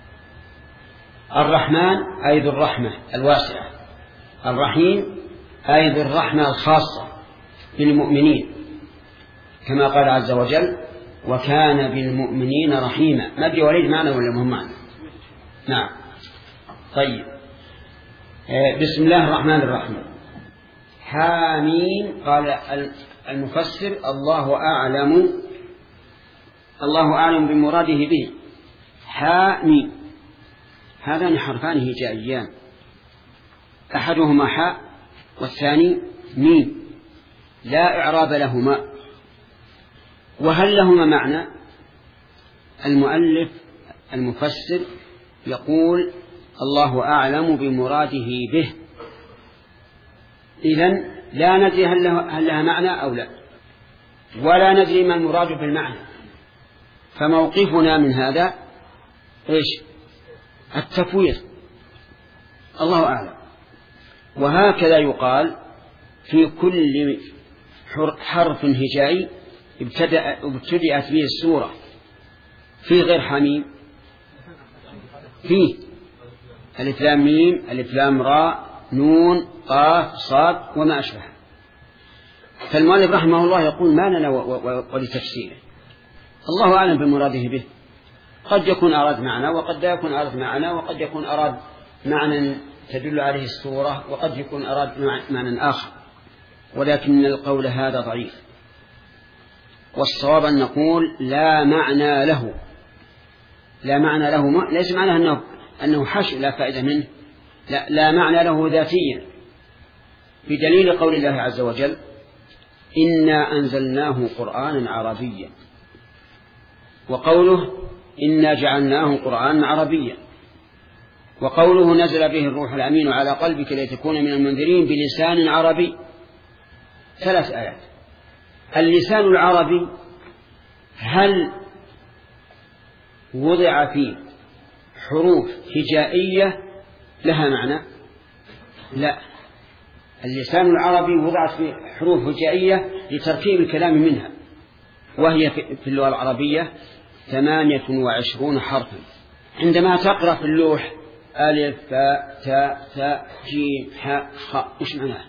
الرحمن أي ذو الرحمة الواسعة، الرحيم أي ذو الرحمة الخاصة بالمؤمنين، كما قال عز وجل وكان بالمؤمنين رحيما. ما أدري وليد معنا ولا مهم معنا؟ نعم. طيب، بسم الله الرحمن الرحيم. حامين، قال المفسر الله أعلم بمراده به. حامين، هذان حرفان هجائيان، أحدهما حاء والثاني ميم، لا إعراب لهما. وهل لهما معنى؟ المؤلف المفسر يقول الله أعلم بمراده به، إذن لا ندري هل لها معنى أو لا، ولا ندري ما المراد بالمعنى. فموقفنا من هذا إيش؟ التفويض، الله أعلم. وهكذا يقال في كل حرف هجائي ابتدأت به السورة في غير حميم، فيه ألف لام ميم، ألف لام راء، نون، قاف، صاد وما أشبه. فالمؤلف رحمه الله يقول ما لنا ولتفسيره، الله أعلم بمراده به. قد يكون أراد معنى، وقد لا يكون أراد معنى، وقد يكون أراد معنى تدل عليه السورة، وقد يكون أراد معنى آخر، ولكن القول هذا ضعيف. والصواب أن نقول لا معنى له. لا معنى له ليس معناه أنه حشو لا فائدة منه، لا معنى له ذاتيا، بدليل قول الله عز وجل إنا أنزلناه قرآنا عربيا، وقوله إنا جعلناه قرآنا عربيا، وقوله نزل به الروح الأمين على قلبك لتكون من المنذرين بلسان عربي. 3 آيات. اللسان العربي هل وضع فيه حروف هجائية لها معنى؟ لا، اللسان العربي وضعت فيه حروف هجائية لتركيب الكلام منها، وهي في اللغة العربية 28 حرفا. عندما تقرأ في اللوح ألف باء تاء ثاء جيم حاء خاء، إيش معناها؟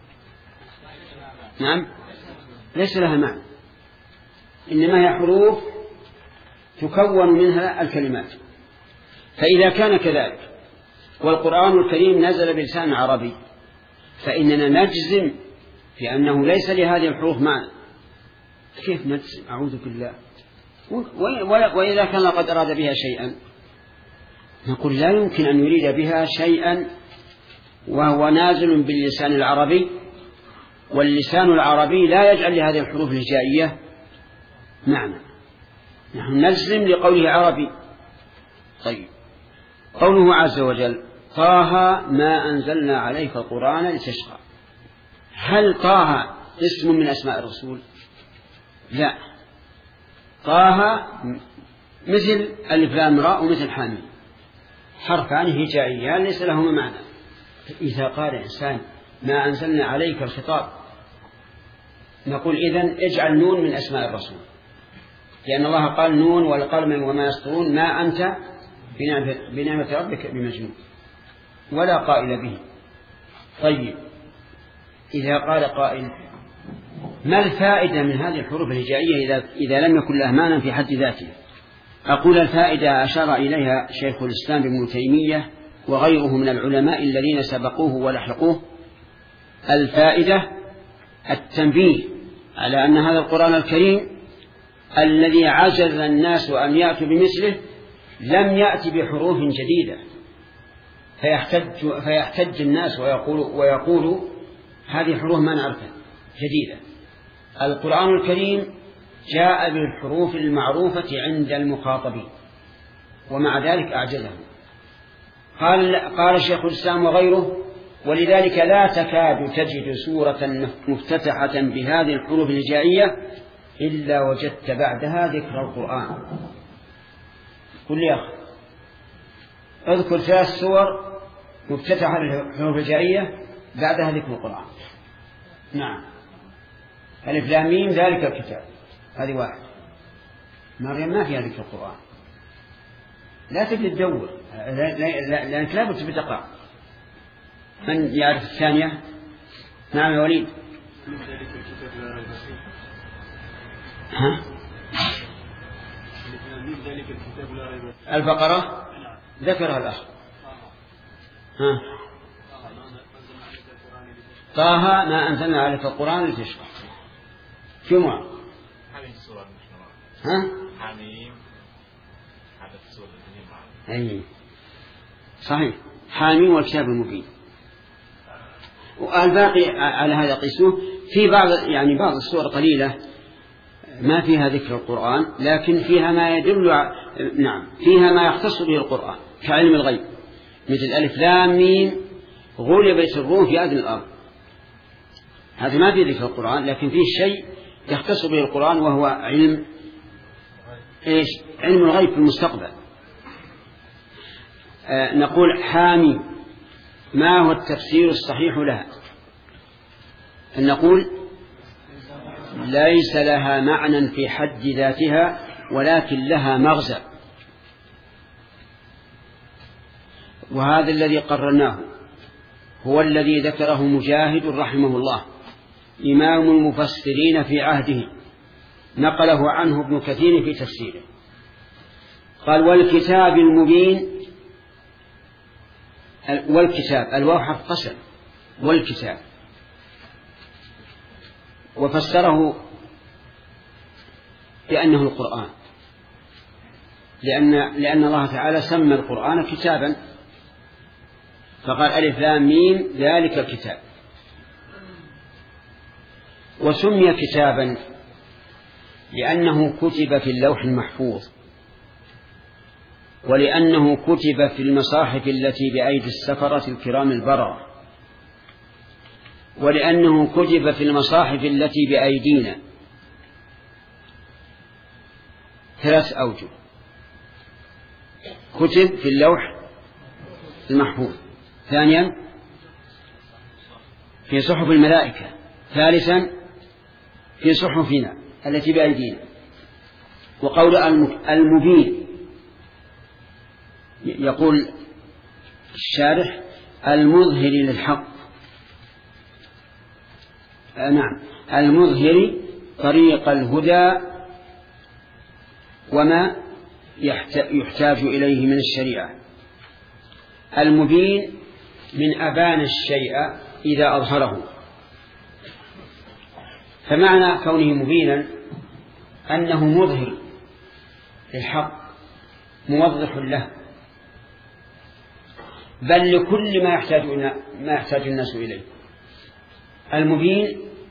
نعم، ليس لها معنى، إنما هي حروف تكون منها الكلمات. فإذا كان كذلك والقرآن الكريم نزل بلسان عربي فإننا نجزم بأنه ليس لهذه الحروف معنى. كيف نجزم؟ أعوذ بالله. وإذا كان قد أراد بها شيئا نقول لا يمكن أن يريد بها شيئا وهو نازل باللسان العربي واللسان العربي لا يجعل لهذه الحروف الهجائية معنى. نحن نلزم لقوله عربي. طيب، قوله عز وجل طه ما أنزلنا عليك القرآن لتشقى، هل طه اسم من أسماء الرسول؟ لا، طه مثل ألف لام راء ومثل حاميم، حرفان هجائيان ليس لهما معنى. إذا قال إنسان ما أنزلنا عليك الخطاب، نقول إذن اجعل نون من أسماء الرسول، لأن الله قال نون والقلم وما يسطرون ما أنت بنعمة ربك بمجنون، ولا قائل به. طيب، إذا قال قائل ما الفائدة من هذه الحروف الهجائية إذا لم يكن لها معنى في حد ذاته؟ أقول الفائدة أشار إليها شيخ الإسلام ابن تيمية وغيره من العلماء الذين سبقوه ولحقوه. الفائدة التنبيه على أن هذا القرآن الكريم الذي عجز الناس أن يأتوا بمثله لم يأتي بحروف جديدة فيحتج الناس ويقولوا هذه حروف ما نعرفها جديدة. القرآن الكريم جاء بالحروف المعروفة عند المخاطبين، ومع ذلك أعجزهم. قال شيخ الإسلام وغيره ولذلك لا تكاد تجد سورة مفتتحة بهذه الحروف الهجائية إلا وجدت بعدها ذكر القرآن. قل يا أخي اذكر 3 سور مفتتحة بالحروف الهجائية بعدها ذكر القرآن. نعم، ألف لام ميم ذلك الكتاب، هذه واحد. مريم ما فيها ذكر القرآن. لا تبدأ تدور لأنك لا بد تقرأ. من يعرف الثانية؟ نعم يا وليد. ها؟ البقرة ذكرها الأخ. ها؟ طه ما أنزلنا عليك القرآن لتشقى. جمعة. ها؟ حميم. أي صحيح، حاميم والكتاب المبين. والباقي على هذا قسمه. في بعض السور قليلة ما فيها ذكر القرآن لكن فيها ما يدل فيها ما يختص به القرآن كعلم الغيب، مثل ألف لام ميم غلبت الروم في أدنى الأرض. هذا ما فيه ذكر القرآن لكن فيه شيء يختص به القرآن وهو علم الغيب في المستقبل. نقول حامي ما هو التفسير الصحيح لها؟ أن نقول ليس لها معنى في حد ذاتها ولكن لها مغزى، وهذا الذي قررناه هو الذي ذكره مجاهد رحمه الله إمام المفسرين في عهده، نقله عنه ابن كثير في تفسيره. قال والكتاب المبين، والكتاب الواو حرف قسم، والكتاب، وفسره بأنه القرآن لأن الله تعالى سمى القرآن كتابا فقال ألف لام ميم ذلك الكتاب. وسمي كتابا لأنه كتب في اللوح المحفوظ، ولأنه كتب في المصاحف التي بأيدي السفرة الكرام البررة، ولأنه كتب في المصاحف التي بأيدينا. 3 أوجه: كتب في اللوح المحفوظ، ثانيا في صحف الملائكة، ثالثا في صحفنا التي بأيدينا. وقول المبين يقول الشارح المظهر للحق، نعم المظهر طريق الهدى وما يحتاج إليه من الشريعة. المبين من أبان الشيء إذا أظهره، فمعنى كونه مبينا أنه مظهر للحق موضح له، بل لكل ما يحتاج الناس إليه. المبين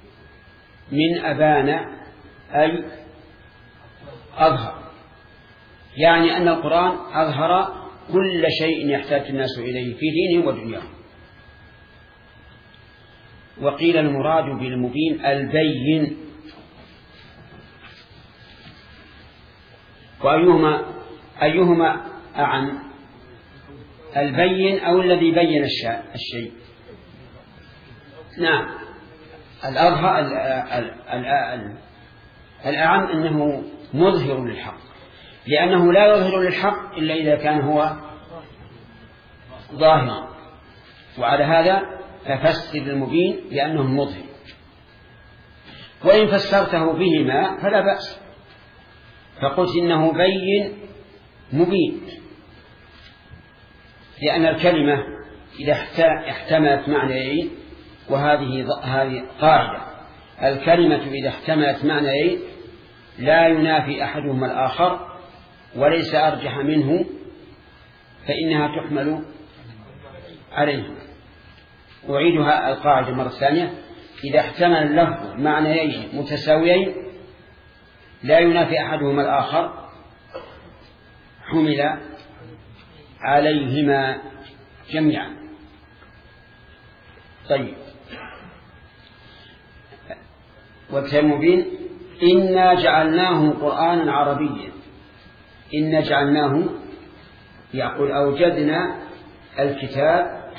من أبان أي أظهر، يعني أن القرآن أظهر كل شيء يحتاج الناس إليه في دينهم ودنياهم. وقيل المراد بالمبين البين، وأيهما أعم، البين أو الذي بين الشيء؟ نعم، الأظهر الأعم أنه مظهر للحق، لأنه لا يظهر للحق إلا إذا كان هو ظاهرا، وعلى هذا ففسر المبين لأنه مظهر. وإن فسرته بهما فلا بأس، فقلت إنه بين مبين، لأن الكلمة إذا احتملت معنيين، وهذه قاعدة، الكلمة إذا احتملت معنيين لا ينافي أحدهما الآخر وليس أرجح منه فإنها تحمل عليه. أعيدها القاعدة مرة ثانية: إذا احتمل اللفظ معنيين متساويين لا ينافي أحدهما الآخر حمل عليهما جميعا. طيب، والمبين إنا جعلناه قرآنا عربيا. إنا جعلناه يقول أوجدنا الكتاب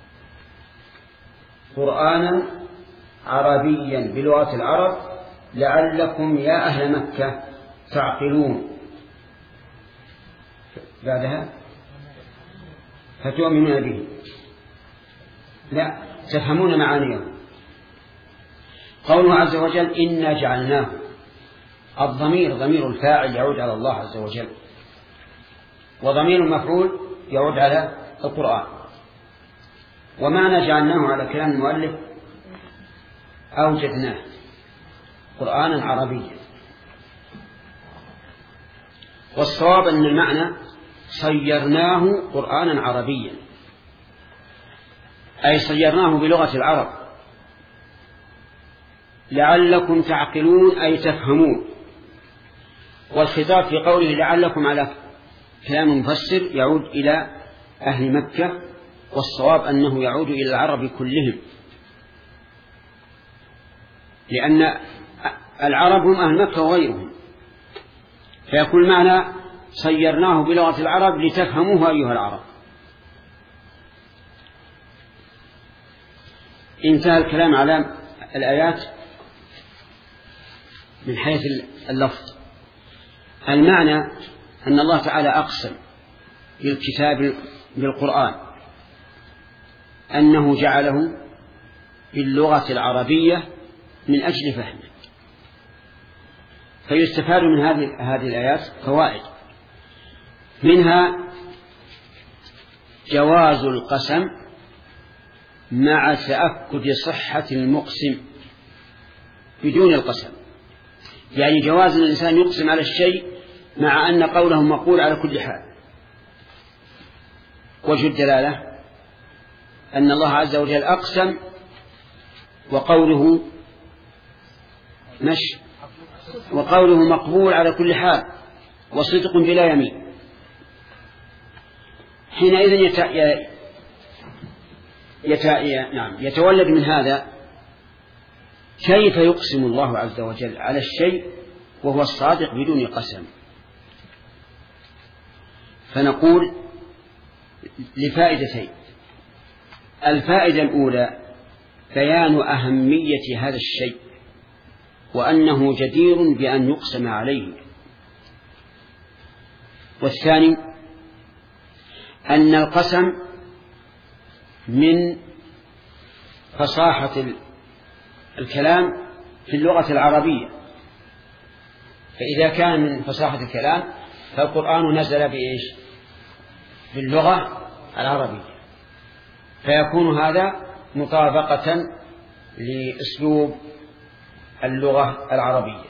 قرآنا عربيا بلغة العرب لعلكم يا أهل مكة تعقلون. بعدها فتؤمنون به، لا تفهمون معانيه. قوله عز وجل إنا جعلناه، الضمير ضمير الفاعل يعود على الله عز وجل، وضمير المفعول يعود على القرآن. ومعنى جعلناه على كلام المؤلف أوجدناه قرآنا عربيا، والصواب أن المعنى صيرناه قرآنا عربيا، أي صيرناه بلغة العرب لعلكم تعقلون أي تفهمون. والخطاب في قوله لعلكم على كلام مفسر يعود إلى أهل مكة، والصواب أنه يعود إلى العرب كلهم، لأن العرب هم أهل مكة وغيرهم، فيكون معنى صيرناه بلغة العرب لتفهموه أيها العرب. انتهى الكلام على الآيات من حيث اللفظ. المعنى أن الله تعالى أقسم بالكتاب بالقرآن أنه جعله باللغة العربية من أجل فهمه. فيستفاد من هذه الآيات فوائد، منها جواز القسم مع تأكد صحة المقسم بدون القسم، يعني جواز الإنسان يقسم على الشيء مع أن قوله مقول على كل حال. وجه الدلالة أن الله عز وجل أقسم وقوله وقوله مقبول على كل حال وصدق بلا يمين. حينئذ يتولد من هذا كيف يقسم الله عز وجل على الشيء وهو الصادق بدون قسم. فنقول لفائدتين: الفائدة الأولى بيان أهمية هذا الشيء وأنه جدير بأن يقسم عليه، والثاني أن القسم من فصاحة الكلام في اللغة العربية، فإذا كان من فصاحة الكلام فالقرآن نزل بإيش؟ باللغة العربية، فيكون هذا مطابقة لأسلوب اللغة العربية.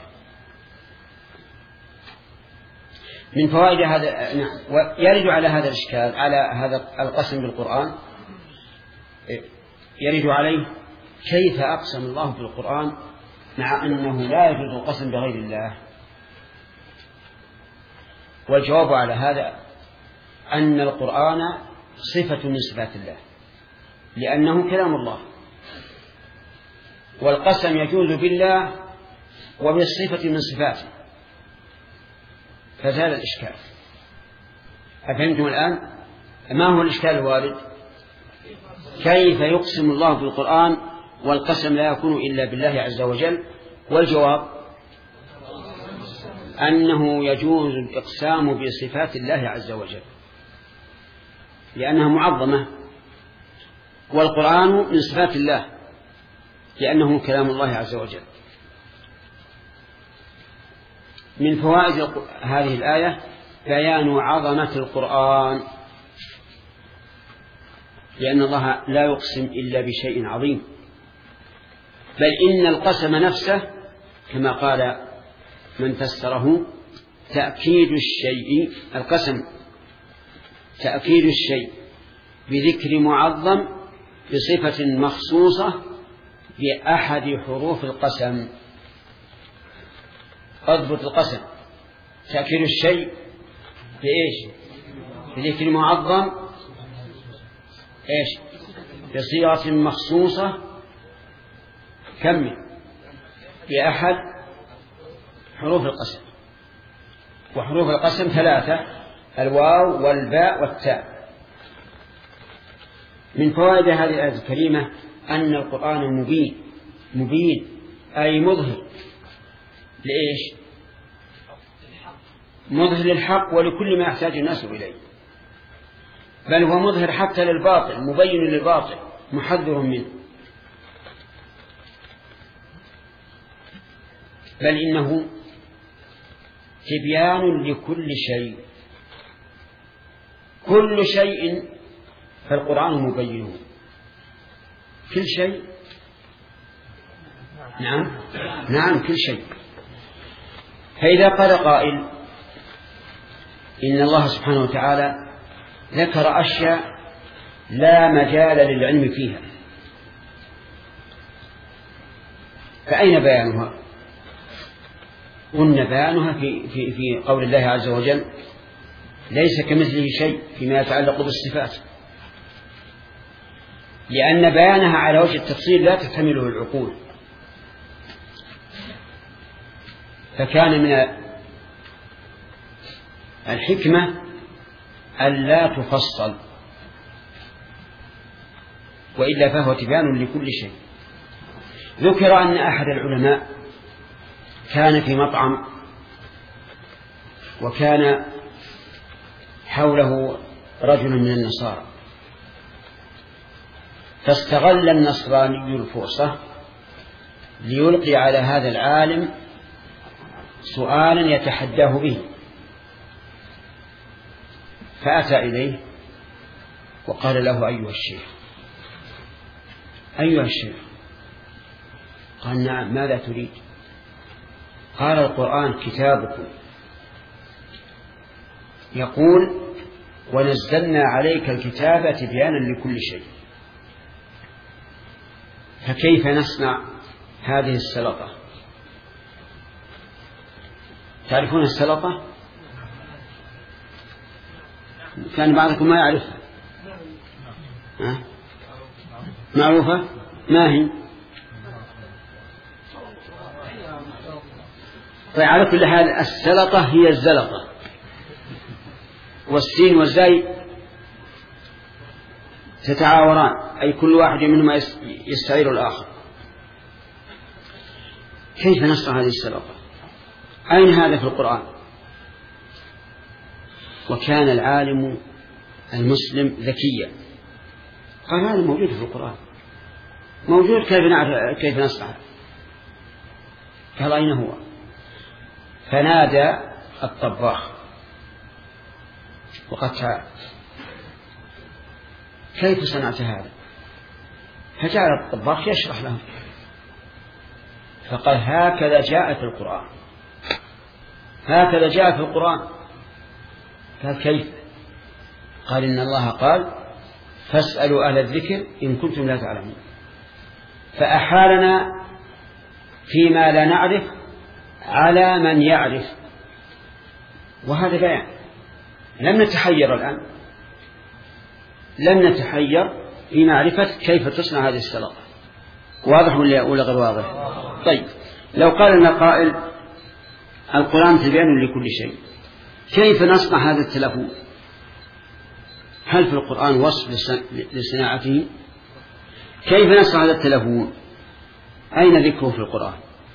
من فوائد هذا يرد على هذا الإشكال، على هذا القسم بالقرآن، يرد عليه كيف أقسم الله بالقرآن مع أنه لا يجوز القسم بغير الله؟ والجواب على هذا أن القرآن صفة من صفات الله لأنه كلام الله، والقسم يجوز بالله وبالصفة من صفاته، فزال الإشكال. أفهمتم الآن؟ ما هو الإشكال الوارد؟ كيف يقسم الله بالقرآن والقسم لا يكون إلا بالله عز وجل؟ والجواب أنه يجوز الإقسام بصفات الله عز وجل لأنها معظمة، والقرآن من صفات الله لأنه كلام الله عز وجل. من فوائد هذه الآية بيان عظمة القرآن، لأن الله لا يقسم إلا بشيء عظيم، بل إن القسم نفسه كما قال من فسره تأكيد الشيء، القسم تأكيد الشيء بذكر معظم بصفة مخصوصة بأحد حروف القسم. أضبط القسم تأكيد الشيء بإيش؟ بذكر معظم إيش؟ بصيغة مخصوصة كم؟ بأحد حروف القسم. وحروف القسم ثلاثة: الواو والباء والتاء. من فوائد هذه الآية الكريمة أن القرآن مبين أي مظهر لإيش؟ مظهر للحق ولكل ما يحتاج الناس إليه، بل هو مظهر حتى للباطل، مبين للباطل، محذر منه، بل إنه تبيان لكل شيء، كل شيء فالقرآن مبينه، كل شيء. نعم كل شيء. فإذا قال قائل إن الله سبحانه وتعالى ذكر أشياء لا مجال للعلم فيها، فأين بيانها؟ قلنا بيانها في قول الله عز وجل: ليس كمثله شيء، فيما يتعلق بالصفات، لأن بيانها على وجه التفصيل لا تحتمله العقول، فكان من الحكمة ألا تفصل، وإلا فهو تبيان لكل شيء. ذكر أن أحد العلماء كان في مطعم، وكان حوله رجل من النصارى، فاستغل النصراني الفرصة ليلقي على هذا العالم سؤالا يتحداه به، فأتى إليه وقال له: أيها الشيخ. قال: نعم، ماذا تريد؟ قال: القرآن كتابكم يقول: ونزلنا عليك الكتاب تبيانا لكل شيء، فكيف نصنع هذه السلطة؟ تعرفون السلطة؟ كان بعضكم ما يعرفها. معروفة؟ ما هي؟ طيب، على كل حال السلطة هي الزلطة، والسين والزاي تتعاوران، أي كل واحد منهما يستعير الآخر. كيف نصنع هذه السلطة؟ أين هذا في القرآن؟ وكان العالم المسلم ذكيا، قال: هذا موجود في القرآن، موجود، كيف نعرف كيف نصنع؟ قال: أين هو؟ فنادى الطباخ وقد تعال: كيف صنعت هذا؟ فجعل الطباخ يشرح له، فقال: هكذا جاء في القرآن، هكذا جاء في القرآن. قال: كيف؟ قال: إن الله قال: فاسألوا أهل الذكر إن كنتم لا تعلمون. فأحالنا فيما لا نعرف على من يعرف، وهذا بيان. لم نتحير الآن، لم نتحير في معرفة كيف تصنع هذه السلطة. واضح ولا غير واضح؟ طيب، لو قال لنا قائل القرآن تبيان لكل شيء، كيف نصنع هذا التلفون؟ هل في القرآن وصف لصناعته؟ كيف نصنع هذا التلفون؟ أين ذكره في القرآن؟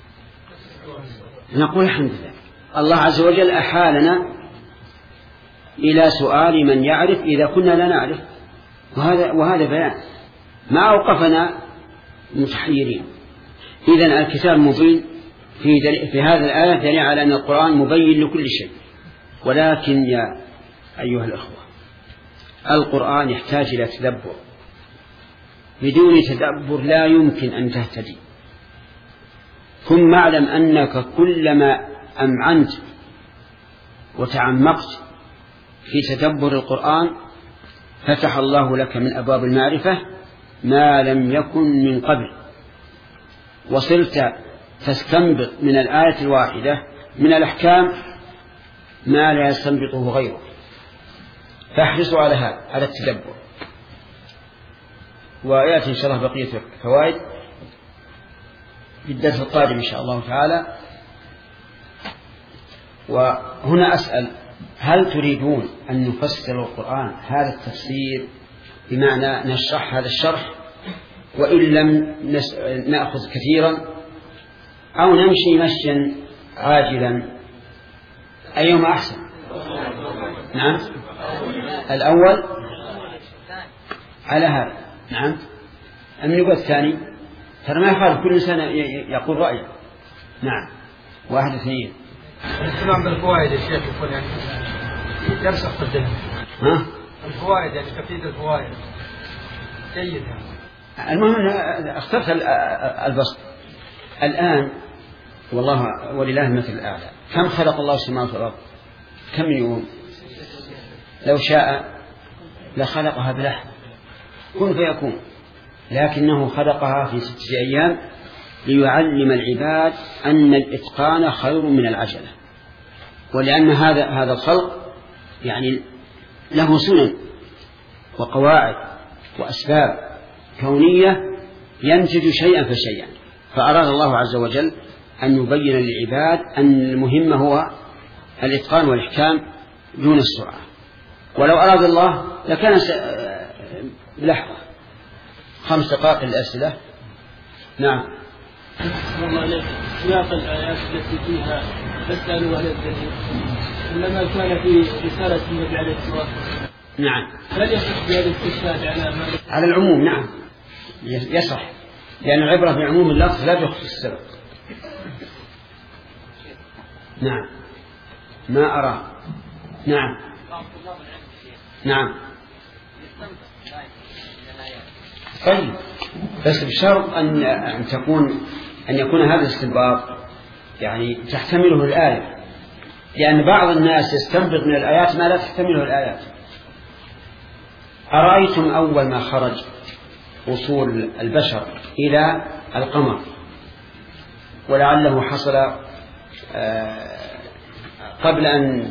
نقول الحمد لله، الله عز وجل أحالنا إلى سؤال من يعرف إذا كنا لا نعرف، وهذا بيان، ما أوقفنا متحيرين. إذن الكتاب مبين في هذا الآية دليل على أن القرآن مبين لكل شيء. ولكن يا أيها الأخوة، القرآن يحتاج إلى تدبر، بدون تدبر لا يمكن أن تهتدي. ثم اعلم أنك كلما أمعنت وتعمقت في تدبر القرآن فتح الله لك من أبواب المعرفة ما لم يكن من قبل، وصلت تستنبط من الآية الواحدة من الأحكام ما لا يستنبطه غيره. فاحرصوا على هذا، على التدبر. ويأتي إن شاء الله بقية الفوائد في الدرس القادم إن شاء الله تعالى. وهنا أسأل، هل تريدون أن نفسر القرآن هذا التفسير بمعنى نشرح هذا الشرح وإن لم نأخذ كثيرا، أو نمشي مشيا عاجلا؟ أيهما أحسن؟ نعم، الأول على هذا. نعم، أم يقول الثاني؟ ترى ما يخالف، كل إنسان يقول رأيه. نعم، واحد اثنين. الاهتمام بالفوائد يا شيخ يكون يعني درس أقدم. ها؟ الفوائد يعني تفيد الفوائد جيد. المهم اخترت البسط. الآن والله ولله المثل الأعلى، كم خلق الله السماوات والأرض؟ كم يوم؟ لو شاء لخلقها بلحظة، كن فيكون، لكنه خلقها في 6 أيام ليعلم العباد أن الإتقان خير من العجلة، ولأن هذا الخلق يعني له سنن وقواعد وأسباب كونية ينتج شيئا فشيئا. فأراد الله عز وجل أن يبين للعباد أن المهم هو الإتقان والإحكام دون السرعة. ولو أراد الله لكان بلحظة. 5 دقائق للأسئلة. نعم. سياق الآيات التي فيها فاسألوا أهل الذكر إنما كان في رسالة النبي عليه الصلاة والسلام. نعم. هل يصح بهذا الاستشهاد على العموم؟ نعم يصح، لأن العبرة بعموم اللفظ لا تخص السبب. نعم، ما أرى. نعم. نعم. طيب، بس بشرط أن يكون هذا الاستنباط يعني تحتمله الآية، لأن بعض الناس يستنبط من الآيات ما لا تحتمله الآيات. أرأيتم أول ما خرج وصول البشر إلى القمر، ولعله حصل قبل أن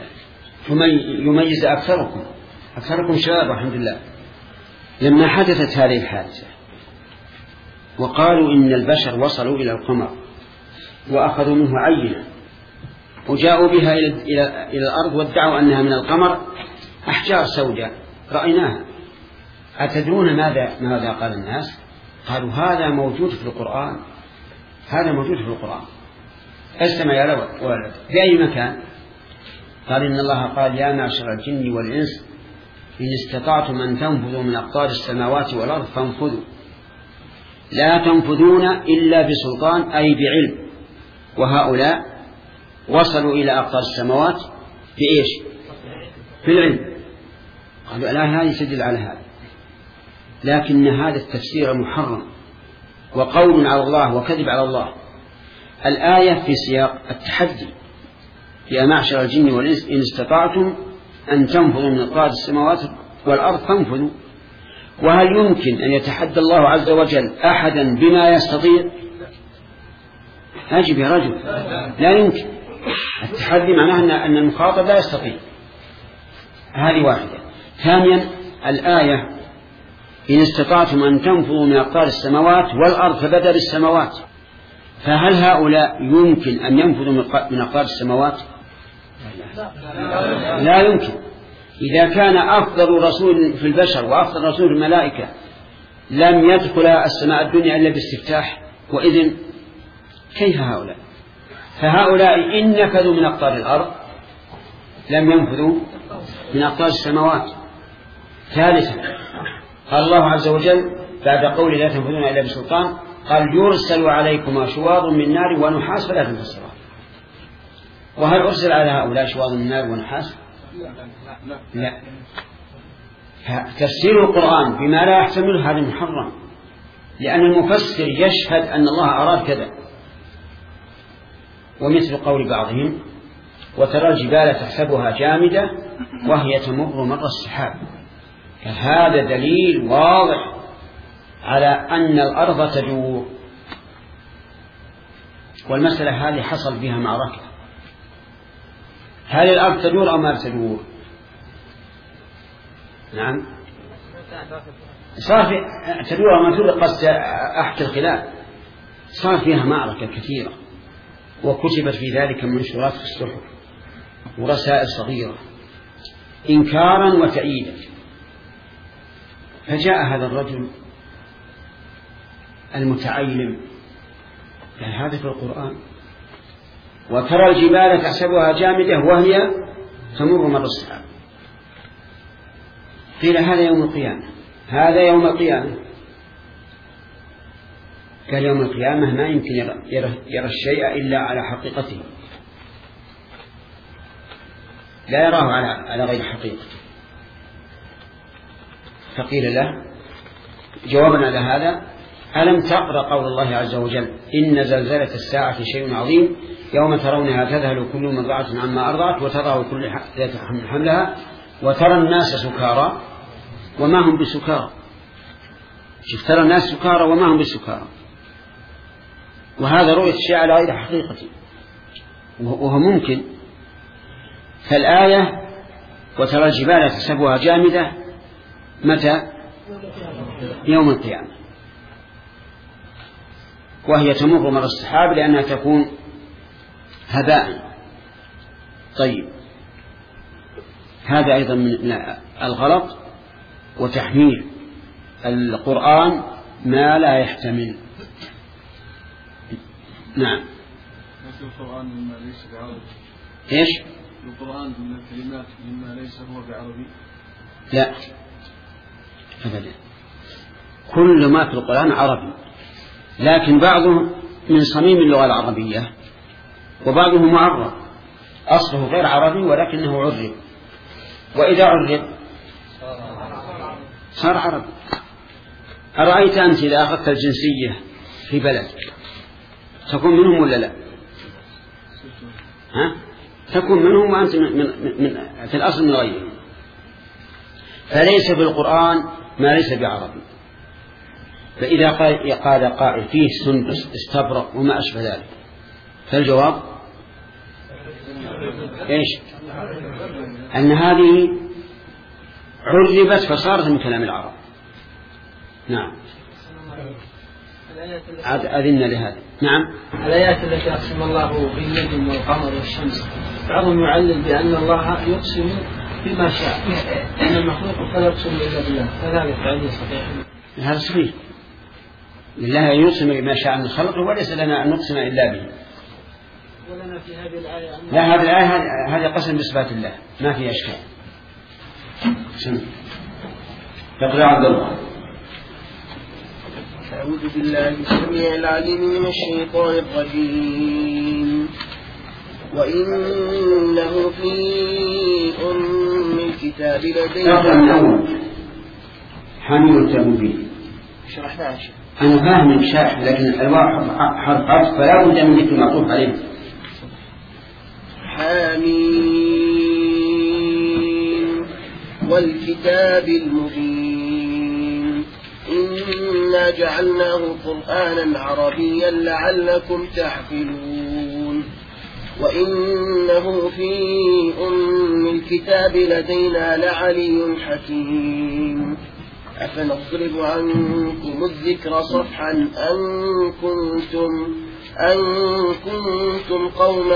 يميز أكثركم شباب الحمد لله، لما حدثت هذه الحادثة وقالوا إن البشر وصلوا إلى القمر وأخذوا منه عينة وجاءوا بها إلى الأرض وادعوا أنها من القمر أحجار سوداء رأيناها، أتدرون ماذا قال الناس؟ قالوا هذا موجود في القرآن، هذا موجود في القرآن. استمع يا ولد، في أي مكان؟ قال إن الله قال يا معشر الجن والإنس إن استطعتم أن تنفذوا من أقطار السماوات والأرض فانفذوا لا تنفذون إلا بسلطان أي بعلم. وهؤلاء وصلوا إلى أقطار السماوات بإيش؟ بالعلم. قالوا لا، هذه تدل على هذا، لكن هذا التفسير محرم وقول على الله وكذب على الله. الآية في سياق التحدي، يا معشر الجن والإنس إن استطعتم أن تنفذوا من أقطار السماوات والأرض فانفذوا. وهل يمكن أن يتحدى الله عز وجل أحدا بما يستطيع؟ أجب يا رجل، لا يمكن. التحدي معناه أن المخاطب لا يستطيع. هذه واحدة. ثانيا الآية إن استطعتم أن تنفذوا من أقطار السماوات والأرض فبدأ بالسماوات، فهل هؤلاء يمكن أن ينفذوا من أقطار السماوات؟ لا يمكن. إذا كان أفضل رسول في البشر وأفضل رسول في الملائكة لم يدخل السماء الدنيا إلا باستفتاح، وإذن كيف هؤلاء؟ فهؤلاء إن نفذوا من أقطار الأرض لم ينفذوا من أقطار السماوات. ثالثا قال الله عز وجل بعد قوله لا تنفذون إلا بسلطان قال يرسل عليكما شواظ من نار ونحاس فلا تنتصران. وهل أرسل على هؤلاء شواظ من نار ونحاس؟ لا. تفسير القرآن بما لا يحتمل هذا محرم، لأن المفسر يشهد أن الله أراد كذا. ومثل قول بعضهم وترى الجبال تحسبها جامدة وهي تمر مر السحاب، فهذا دليل واضح على أن الأرض تدور. والمسألة هذه حصل فيها معركة، هل الأرض تدور أو ما تدور؟ نعم صار في تدور أو ما تدور، قد أحكي الخلاف. صار فيها معركة كثيرة وكتبت في ذلك منشورات في الصحف ورسائل صغيرة إنكارا وتأييدا. فجاء هذا الرجل المتعلم قال هذا في القرآن وترى الجبال تحسبها جامدة وهي تمر مر السحاب. قيل هذا يوم القيامة، هذا يوم القيامة. قال يوم القيامة ما يمكن يرى الشيء إلا على حقيقته، لا يراه على غير حقيقته. فقيل له جوابنا على هذا ألم تقرأ قول الله عز وجل إن زلزلة الساعة شيء عظيم يوم ترونها تذهل كل مرضعة عما أرضعت وتضع كل ذات حمل حملها وترى الناس سكارى وما هم بسكارى. شوف ترى الناس سكارى وما هم بسكارى، وهذا رؤية الشيء على غير حقيقته وهو ممكن. فالآية وترى الجبال تحسبها جامدة متى؟ يوم القيامة، وهي تمر مر السحاب لأنها تكون هباء. طيب هذا أيضا من الغلط وتحميل القرآن ما لا يحتمل. نعم. القرآن مما ليس بعربي. إيش؟ القرآن من الكلمات مما ليس هو بعربي. لا أبدا، كل ما في القرآن عربي، لكن بعضه من صميم اللغة العربية وبعضه معرب أصله غير عربي ولكنه عرب، وإذا عرب صار عربي. أرأيت أنت إذا أخذت الجنسية في بلد تكون منهم ولا لا؟ ها؟ تكون منهم وأنت من في الأصل من غيرهم. فليس في القرآن ما ليس بعربي. فإذا قال قائل فيه سندس استبرق وما أشبه ذلك، فالجواب إيش؟ أن هذه عربت فصارت من كلام العرب. نعم أذن لهذا. نعم الآيات التي أقسم الله بالنجم والقمر والشمس بعضهم يعلل بأن الله يقسم بما شاء، أن المخلوق فلا يقسم إلا بالله، فذلك تعليل صحيح. هذا صحيح، لله يقسم بما شاء من خلقه وليس لنا أن نقسم إلا به. ولنا في هذه الآية لا، هذه الآية هذا قسم بصفات الله ما في أشكال. تقرأ عبد الله. أعوذ بالله السميع العليم من الشيطان الرجيم. وإنه في أم الكتاب لدينا حميل التنبيه. شرحناها أنا فاهم الشرح، لكن الواو حرف عطف فلا بد من ذكر معطوف عليه. حميم والكتاب المبين إنا جعلناه قرآنا عربيا لعلكم تعقلون وإنه في أم الكتاب لدينا لعلي حكيم أفنضرب عنكم الذكر صفحا أن كنتم قوما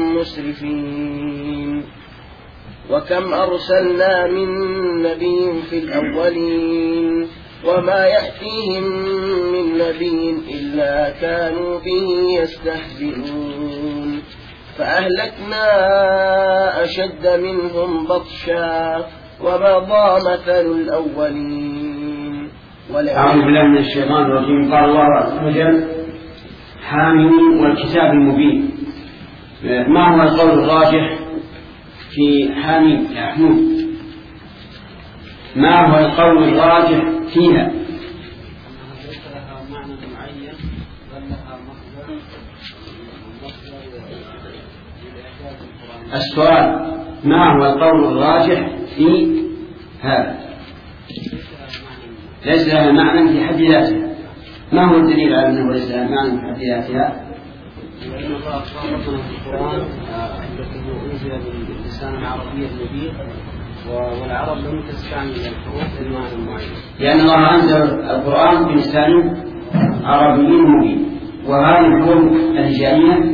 مسرفين وكم أرسلنا من نبي في الأولين وما يأتيهم من نبي إلا كانوا به يستهزئون فأهلكنا أشد منهم بطشا ومضى مثل الأولين. أعوذ بالله من الشيطان الرجيم. قال الله عز وجل: حامين والكتاب المبين. ما هو القول الراجح في حامين يا حمود؟ ما هو القول الراجح فيها؟ السؤال: ما هو القول الراجح في هذا؟ ليس لها معنى في حد ذاتها. ما هو الدليل على أنه ليس لها معنى في حد ذاتها؟ لأن الله أخبرنا في القرآن أنه أنزل باللسان العربي المبين والعرب لم تستعمل الحروف للمعنى المعين. لأن الله أنزل القرآن بلسان عربي مبين، وهذه الحروف الهجائية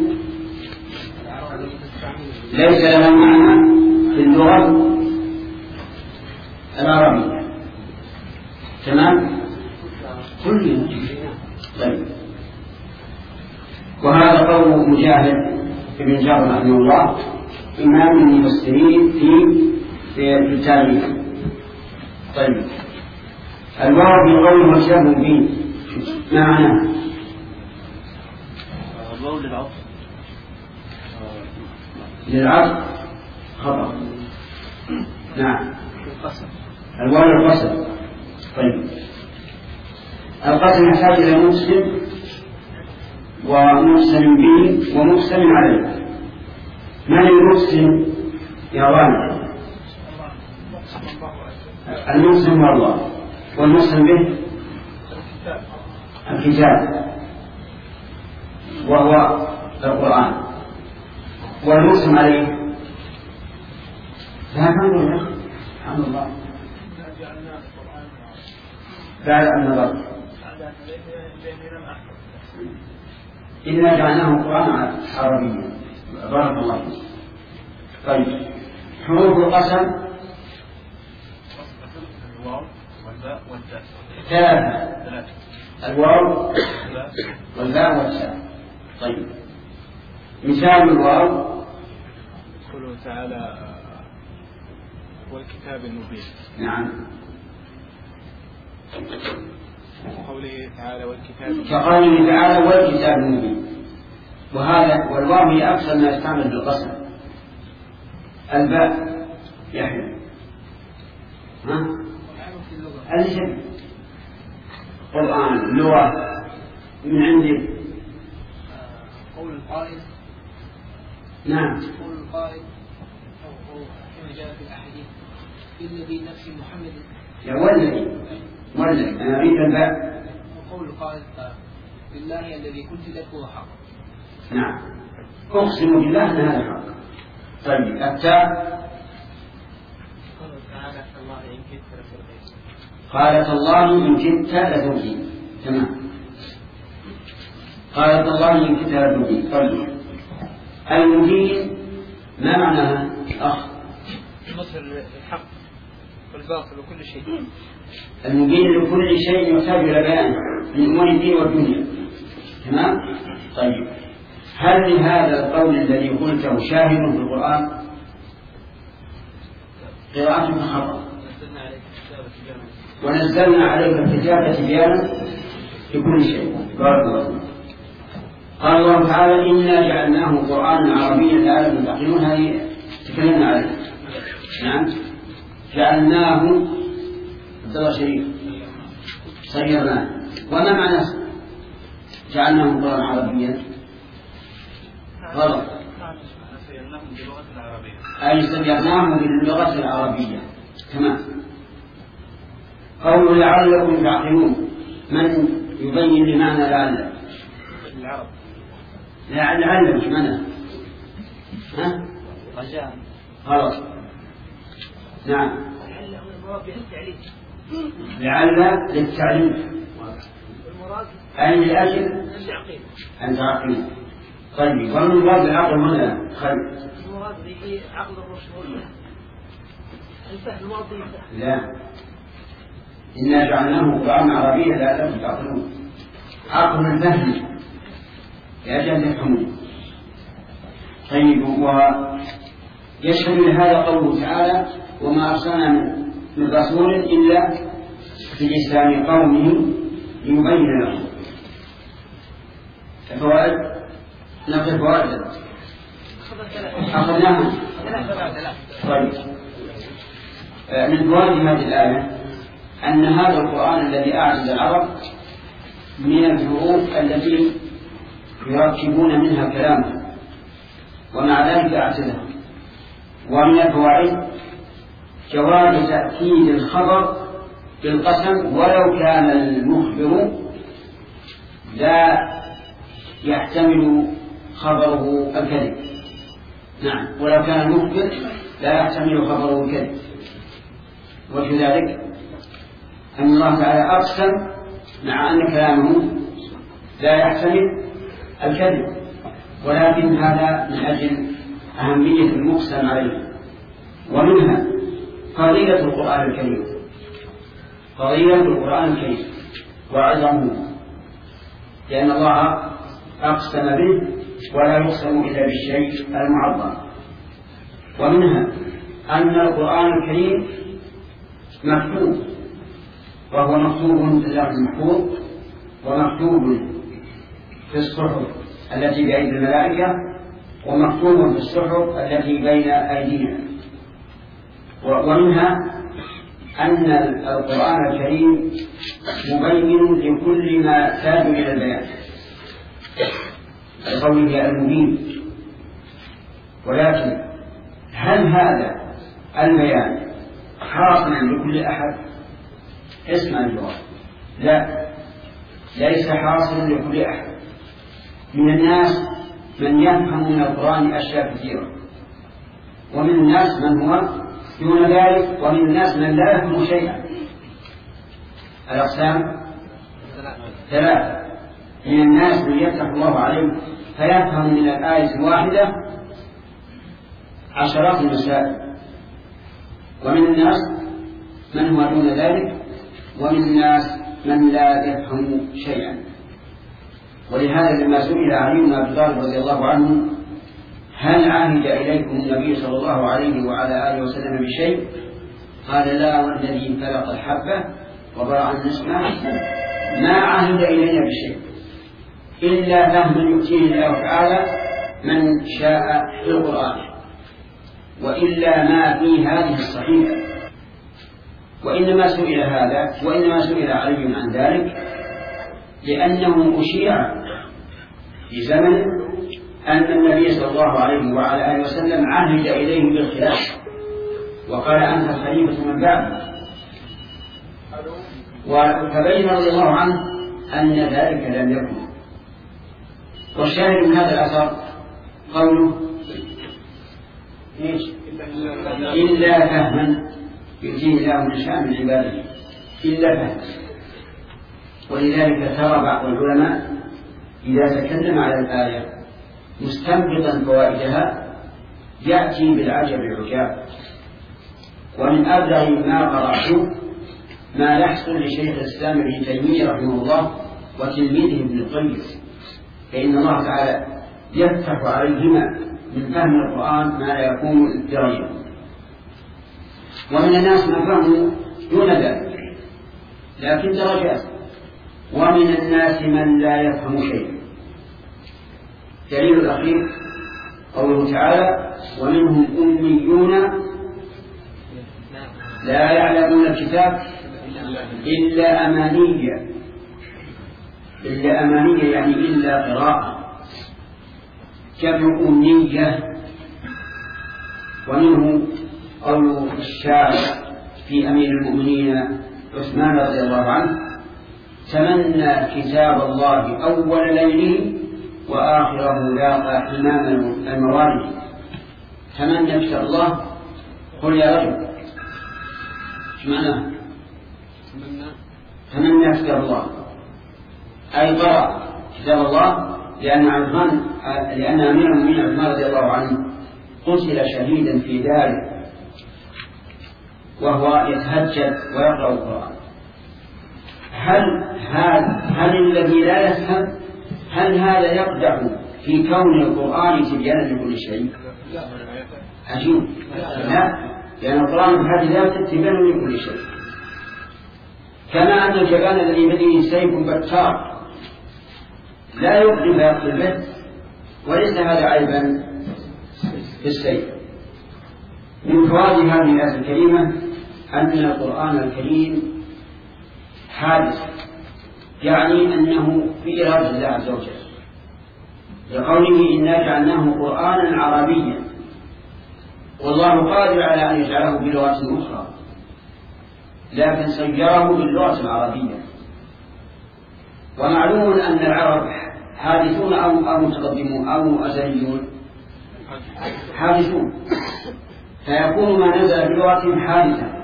ليس لها معنى في اللغة العربية. تمام؟ كل طيب. وهذا قول مجاهد ابن جابر رحمه الله إمام المفسرين في التاريخ. طيب، الواو في قوله والكتاب المبين ما معناه؟ الواو للعطف. للعطف خطأ. نعم، الواو للقسم. طيب، القسم يحتاج إلى مسلم ومقسم به ومقسم عليه. من المقسم يا والد؟ المقسم هو الله، والمقسم به الكتاب وهو القرآن، والمقسم عليه فهذا الحمد لله بعد أن نظر إنا جعلناه قرآنا عربيا. بارك الله فيك. طيب، حروف القسم الواو والباء والتاء ثلاثة: الواو والباء والتاء. طيب، مثال الواو قوله تعالى: والكتاب المبين. نعم. قوله تعالى: والكتاب، كقوله تعالى: والكتاب المبين. وهذا والواو هي أكثر ما يستعمل بالقسم. الباء يحيى الجن قرآن لغة من عندك. قول القائل. نعم، قول القائل أو كما جاء في الأحاديث: الذي نفس محمد. يا والذي أنا أريد الباء. وقول القائل: بالله الذي كنت لك حق. نعم، أقسم بالله أن هذا حق. طيب، التاء قالت الله إن كدت لتردين. تمام، قالت الله إن كدت لتردين. طيب، المبين ما معناها أخ؟ مصر الحق والباطل وكل شيء. المبين لكل شيء يحتاج إلى بيان من أمور الدين والدنيا. تمام. طيب، هل لهذا القول الذي قلته شاهد في القرآن؟ قراءته خطأ. ونزلنا عليك الكتاب تبيانا لكل شيء. بارك الله فيك. قال الله تعالى: إنا جعلناه قرآنا عربيا لعلكم تعقلون. هذه تكلمنا عليه. نعم، جعلناه عبد الله شريف صيرناه. وما معنى جعلناه قرآنا عربيا؟ غلط. أي صيرناه باللغة العربية. تمام. قولوا لعلكم تعقلون من يبين لي معنى لعل؟ العرب لعل مش معنى؟ ها؟ رجاء. خلاص. نعم. لعل للتعليم أي لأجل أن تعقل. طيب ومن المراد العقل هنا خير؟ المراد به عقل الرشد الفهم الماضي. لا، إنا جعلناه قرآنا عربيا لعلكم تعقلون. عقل الفهم لأجل أن تفهموا. طيب ويشهد لهذا قوله تعالى وما أرسلنا من رسول إلا في لسان قومه ليبين لهم. الفوائد نقل الفوائد أخذناها. طيب من فوائد هذه الآية أن هذا القرآن الذي أعجز العرب من الحروف التي يركبون منها كلامه ومع ذلك أعجزها. ومن الفوائد جواز تأكيد الخبر بالقسم ولو كان المخبر لا يحتمل خبره الكذب. نعم، ولو كان المخبر لا يحتمل خبره الكذب. وفي ذلك أن الله تعالى أقسم مع أن كلامه لا يحتمل الكذب، ولكن هذا من أجل أهمية المقسم عليه. ومنها فضيلة القرآن الكريم، فضيلة القرآن الكريم وعظمه، لأن الله أقسم به ولا يقسم إلا بالشيء المعظم. ومنها أن القرآن الكريم مكتوب، وهو مكتوب في اللوح المحفوظ ومكتوب في الصحف التي بأيدي الملائكة ومكتوب في الصحف التي بين أيدينا. ومنها أن القرآن الكريم مبين لكل ما تاب إلى البيان بقوله المبين. ولكن هل هذا البيان حاصل لكل أحد؟ اسمع الجواب: لا، ليس حاصل لكل أحد. من الناس من يفهم من القرآن أشياء كثيرة، ومن الناس من هو دون ذلك، ومن الناس من لا يفهم شيئا. الأقسام ثلاثة: من الناس من يفتح الله عليه فيفهم من الآية الواحدة عشرات المسائل، ومن الناس من هو دون ذلك، ومن الناس من لا يفهم شيئا. ولهذا لما سئل علي بن أبي طالب رضي الله عنه هل عهد إليكم النبي صلى الله عليه وعلى آله وسلم بشيء؟ قال: لا والذي فلق الحبة وبرأ النسمة ما عهد إلينا بشيء إلا فهم يؤتيه الله تعالى من شاء في القرآن، وإلا ما في هذه الصحيفة. وإنما سئل علي عن ذلك لأنه أشيع في زمن أن النبي صلى الله عليه وعلى آله وسلم عهد إليه بالخلاف وقال: أنت الخليفة من بعد. فبين رضي الله عنه أن ذلك لم يكن. والشاهد من هذا الأثر قوله: إلا فهما يؤتيه الله من شاء من عباده، إلا فهم. ولذلك ترى بعض العلماء إذا تكلم على الآية مستنبطا فوائدها يأتي بالعجب العجاب. ومن أبلغ ما قرأته ما يحصل لشيخ الإسلام ابن تيمية رحمه الله وتلميذه ابن القيم، فإن الله تعالى يفتح عليهما من فهم القرآن ما لا يكون درجة. ومن الناس من فهمه دون ذلك لكن درجات، ومن الناس من لا يفهم شيئا. دليل الأخير قوله تعالى: ومنهم أميون لا يعلمون الكتاب إلا أمانية. إلا أمانية يعني إلا قراءة، جمع أمنية. ومنه قول الشاعر في أمير المؤمنين عثمان رضي الله عنه: تمنى كتاب الله أول ليله وآخره لاقى حمام الموالد. تمنى كتاب الله، قل يا رجل ايش معناه؟ تمنى كتاب الله أي قرأ كتاب الله، لأن أمير المؤمنين عثمان رضي الله عنه قتل شهيدا في داره وهو يتهجد ويقرأ القرآن. هل الذي لا يفهم هل هذا يقدح في كون القرآن تبيانا لكل شيء؟ عجيب. لا، لأن القرآن بحد ذاته تبيانا لكل شيء. كما أن الجبان الذي بيده سيف بتار لا يقدم فيقتل به، وليس هذا عيبا في السيف. من فوائد هذه الآية الكريمة أن القرآن الكريم حادث، يعني أنه في إرادة الله عز وجل، لقوله إنا جعلناه قرآنا عربيا، والله قادر على أن يجعله بلغة أخرى، لكن سيره باللغة العربية. ومعلوم أن العرب حادثون أو متقدمون أو أزليون، حادثون، فيكون ما نزل بلغتهم حادثا.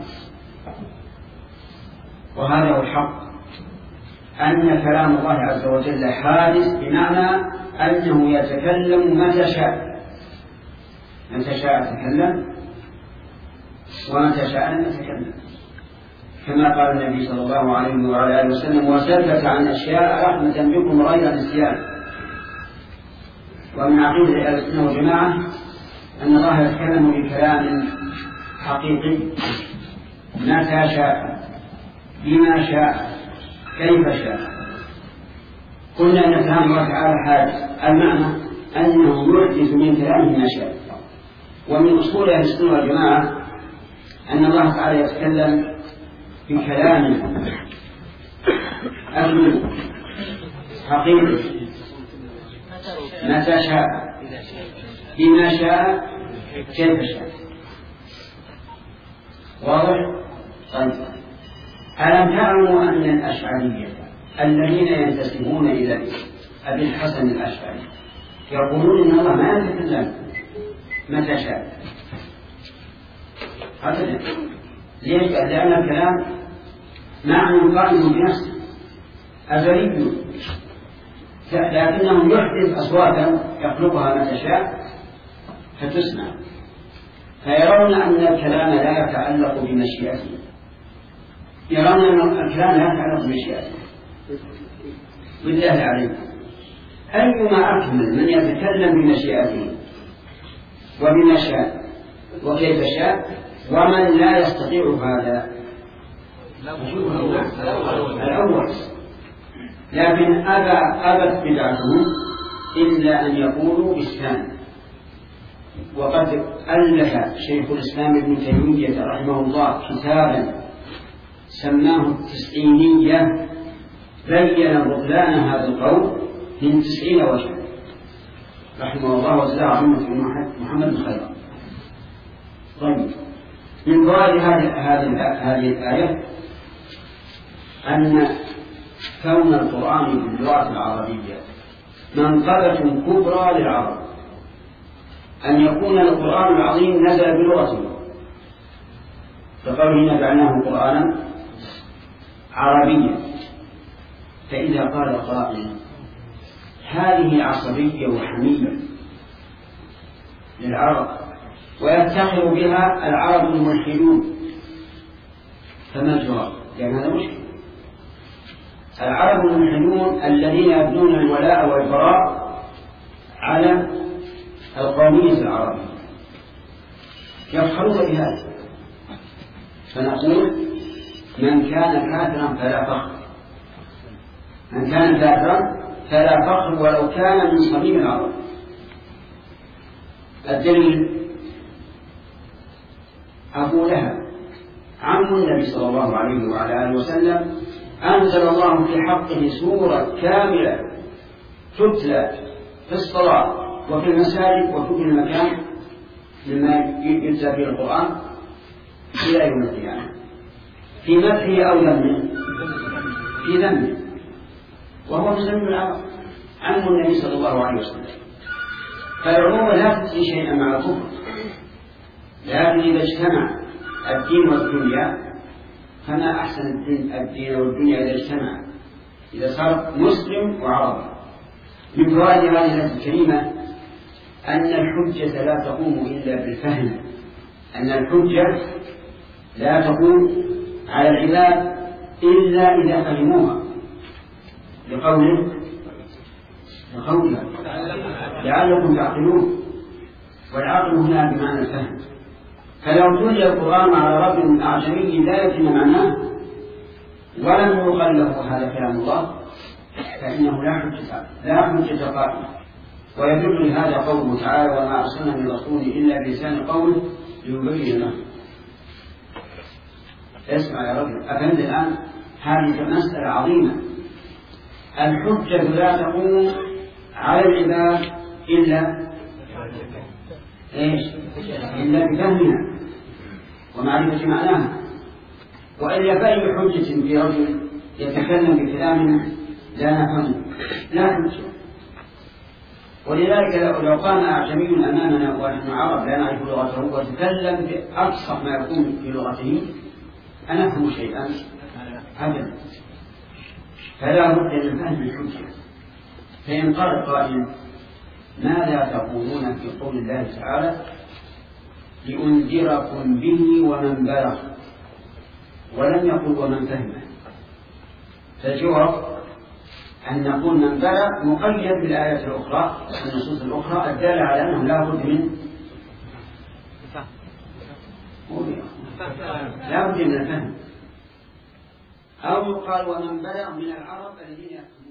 وهذا هو الحق، أن كلام الله عز وجل حادث، بمعنى أنه يتكلم متى شاء، متى شاء يتكلم ومتى شاء لم يتكلم، كما قال النبي صلى الله عليه وعلى آله وسلم: وسكت عن أشياء رحمة بكم غير نسيان. ومن عقيدة أهل السنة والجماعة أن الله يتكلم بكلام حقيقي متى شاء، بما شاء، كيف شاء. قلنا أن كلام الله تعالى حادث، المعنى أنه يحدث من كلامه ما شاء. ومن أصول أهل السنة والجماعة أن الله تعالى يتكلم بكلام أبدي حقيقي متى شاء، بما شاء، كيف شاء. واضح؟ طيب، ألم تعلموا أن الأشعرية الذين ينتسبون إلى أبي الحسن الأشعري يقولون إن الله ما يتكلم متى شاء أبدا؟ ليش؟ لأن الكلام معنى قائم بنفسه أزلي، لكنه يحدث أصواتا يخلقها متى شاء فتسمع، فيرون أن الكلام لا يتعلق بمشيئته، يرون أن الكلام لا يتعلق بمشيئته. بالله عليكم، أيما أكمل من يتكلم بمشيئته وبما شاء وكيف شاء، ومن لا يستطيع هذا الأول. لكن أبت بدعتهم إلا أن يقولوا بالثاني. وقد ألف شيخ الإسلام ابن تيمية رحمه الله كتابا سماه التسعينية، بين بطلان هذا القول من 90 وجها، رحمه الله وجزاه عنه محمد خيرا. طيب، من فوائد هذه الآية أن كون القرآن باللغة العربية منقبة كبرى للعرب، أن يكون القرآن العظيم نزل بلغته، فقوله جعلناه قرآنا عربيا. فإذا قال قائل هذه عصبية وحمية للعرب ويفتخر بها العرب الملحدون، فما الجواب؟ لأن هذا مشكل. العرب الملحدون الذين يبنون الولاء والبراء على القومية العربية يفخرون بهذا، فنقول من كان كافرا فلا فخر، من كان كافرا فلا فخر ولو كان من صميم العرب. الدليل أبو لهب عم النبي صلى الله عليه وعلى آله وسلم أنزل الله في حقه سورة كاملة تتلى في الصلاة وفي المساجد وفي كل مكان مما يتلى في القرآن إلى يوم القيامة، في مدحه أو ذمه؟ في ذمه. وهو مسلم العرب عم النبي صلى الله عليه وسلم. فالعموم لا تجزي شيئا مع الكفر، لكن إذا اجتمع الدين والدنيا فما أحسن الدين والدنيا إذا اجتمع، إذا صار مسلم وعربي. من فوائد هذه الآية الكريمة أن الحجة لا تقوم إلا بالفهم، أن الحجة لا تقوم على العباد إلا إذا فهموها، لقولها لعلكم تعقلون، والعقل هنا بمعنى الفهم. فلو تلي القرآن على رجل أعجمي لا يفهم معناه ولم يقل له هذا كلام الله فإنه لا حجة قائمة. ويدل لهذا قوله تعالى: وما أرسلنا من رسول إلا بلسان قوله ليبين له. اسمع يا رجل، أفهمت الآن؟ هذه مسألة عظيمة. الحجة لا تقوم على العباد إلا بفهمها ومعرفة معناها، وإلا فأي حجة في رجل يتكلم بكلام لا نفهمه لا حجة. ولذلك لو قام أعجمي أمامنا ونحن عرب لا نعرف لغته وتكلم بأبسط ما يكون في لغته أنفهم شيئا أبدا. فلا بد من فهم الحجة. فإن قال قائل: ماذا تقولون في قول الله تعالى: لأنذركم به ومن بلغ، ولم يقل ومن فهمه؟ فالجواب أن نقول من بلغ مقيد بالآيات الأخرى والنصوص الأخرى الدالة على أنه لا بد من الفهم، أو يقال ومن بلغ من العرب الذين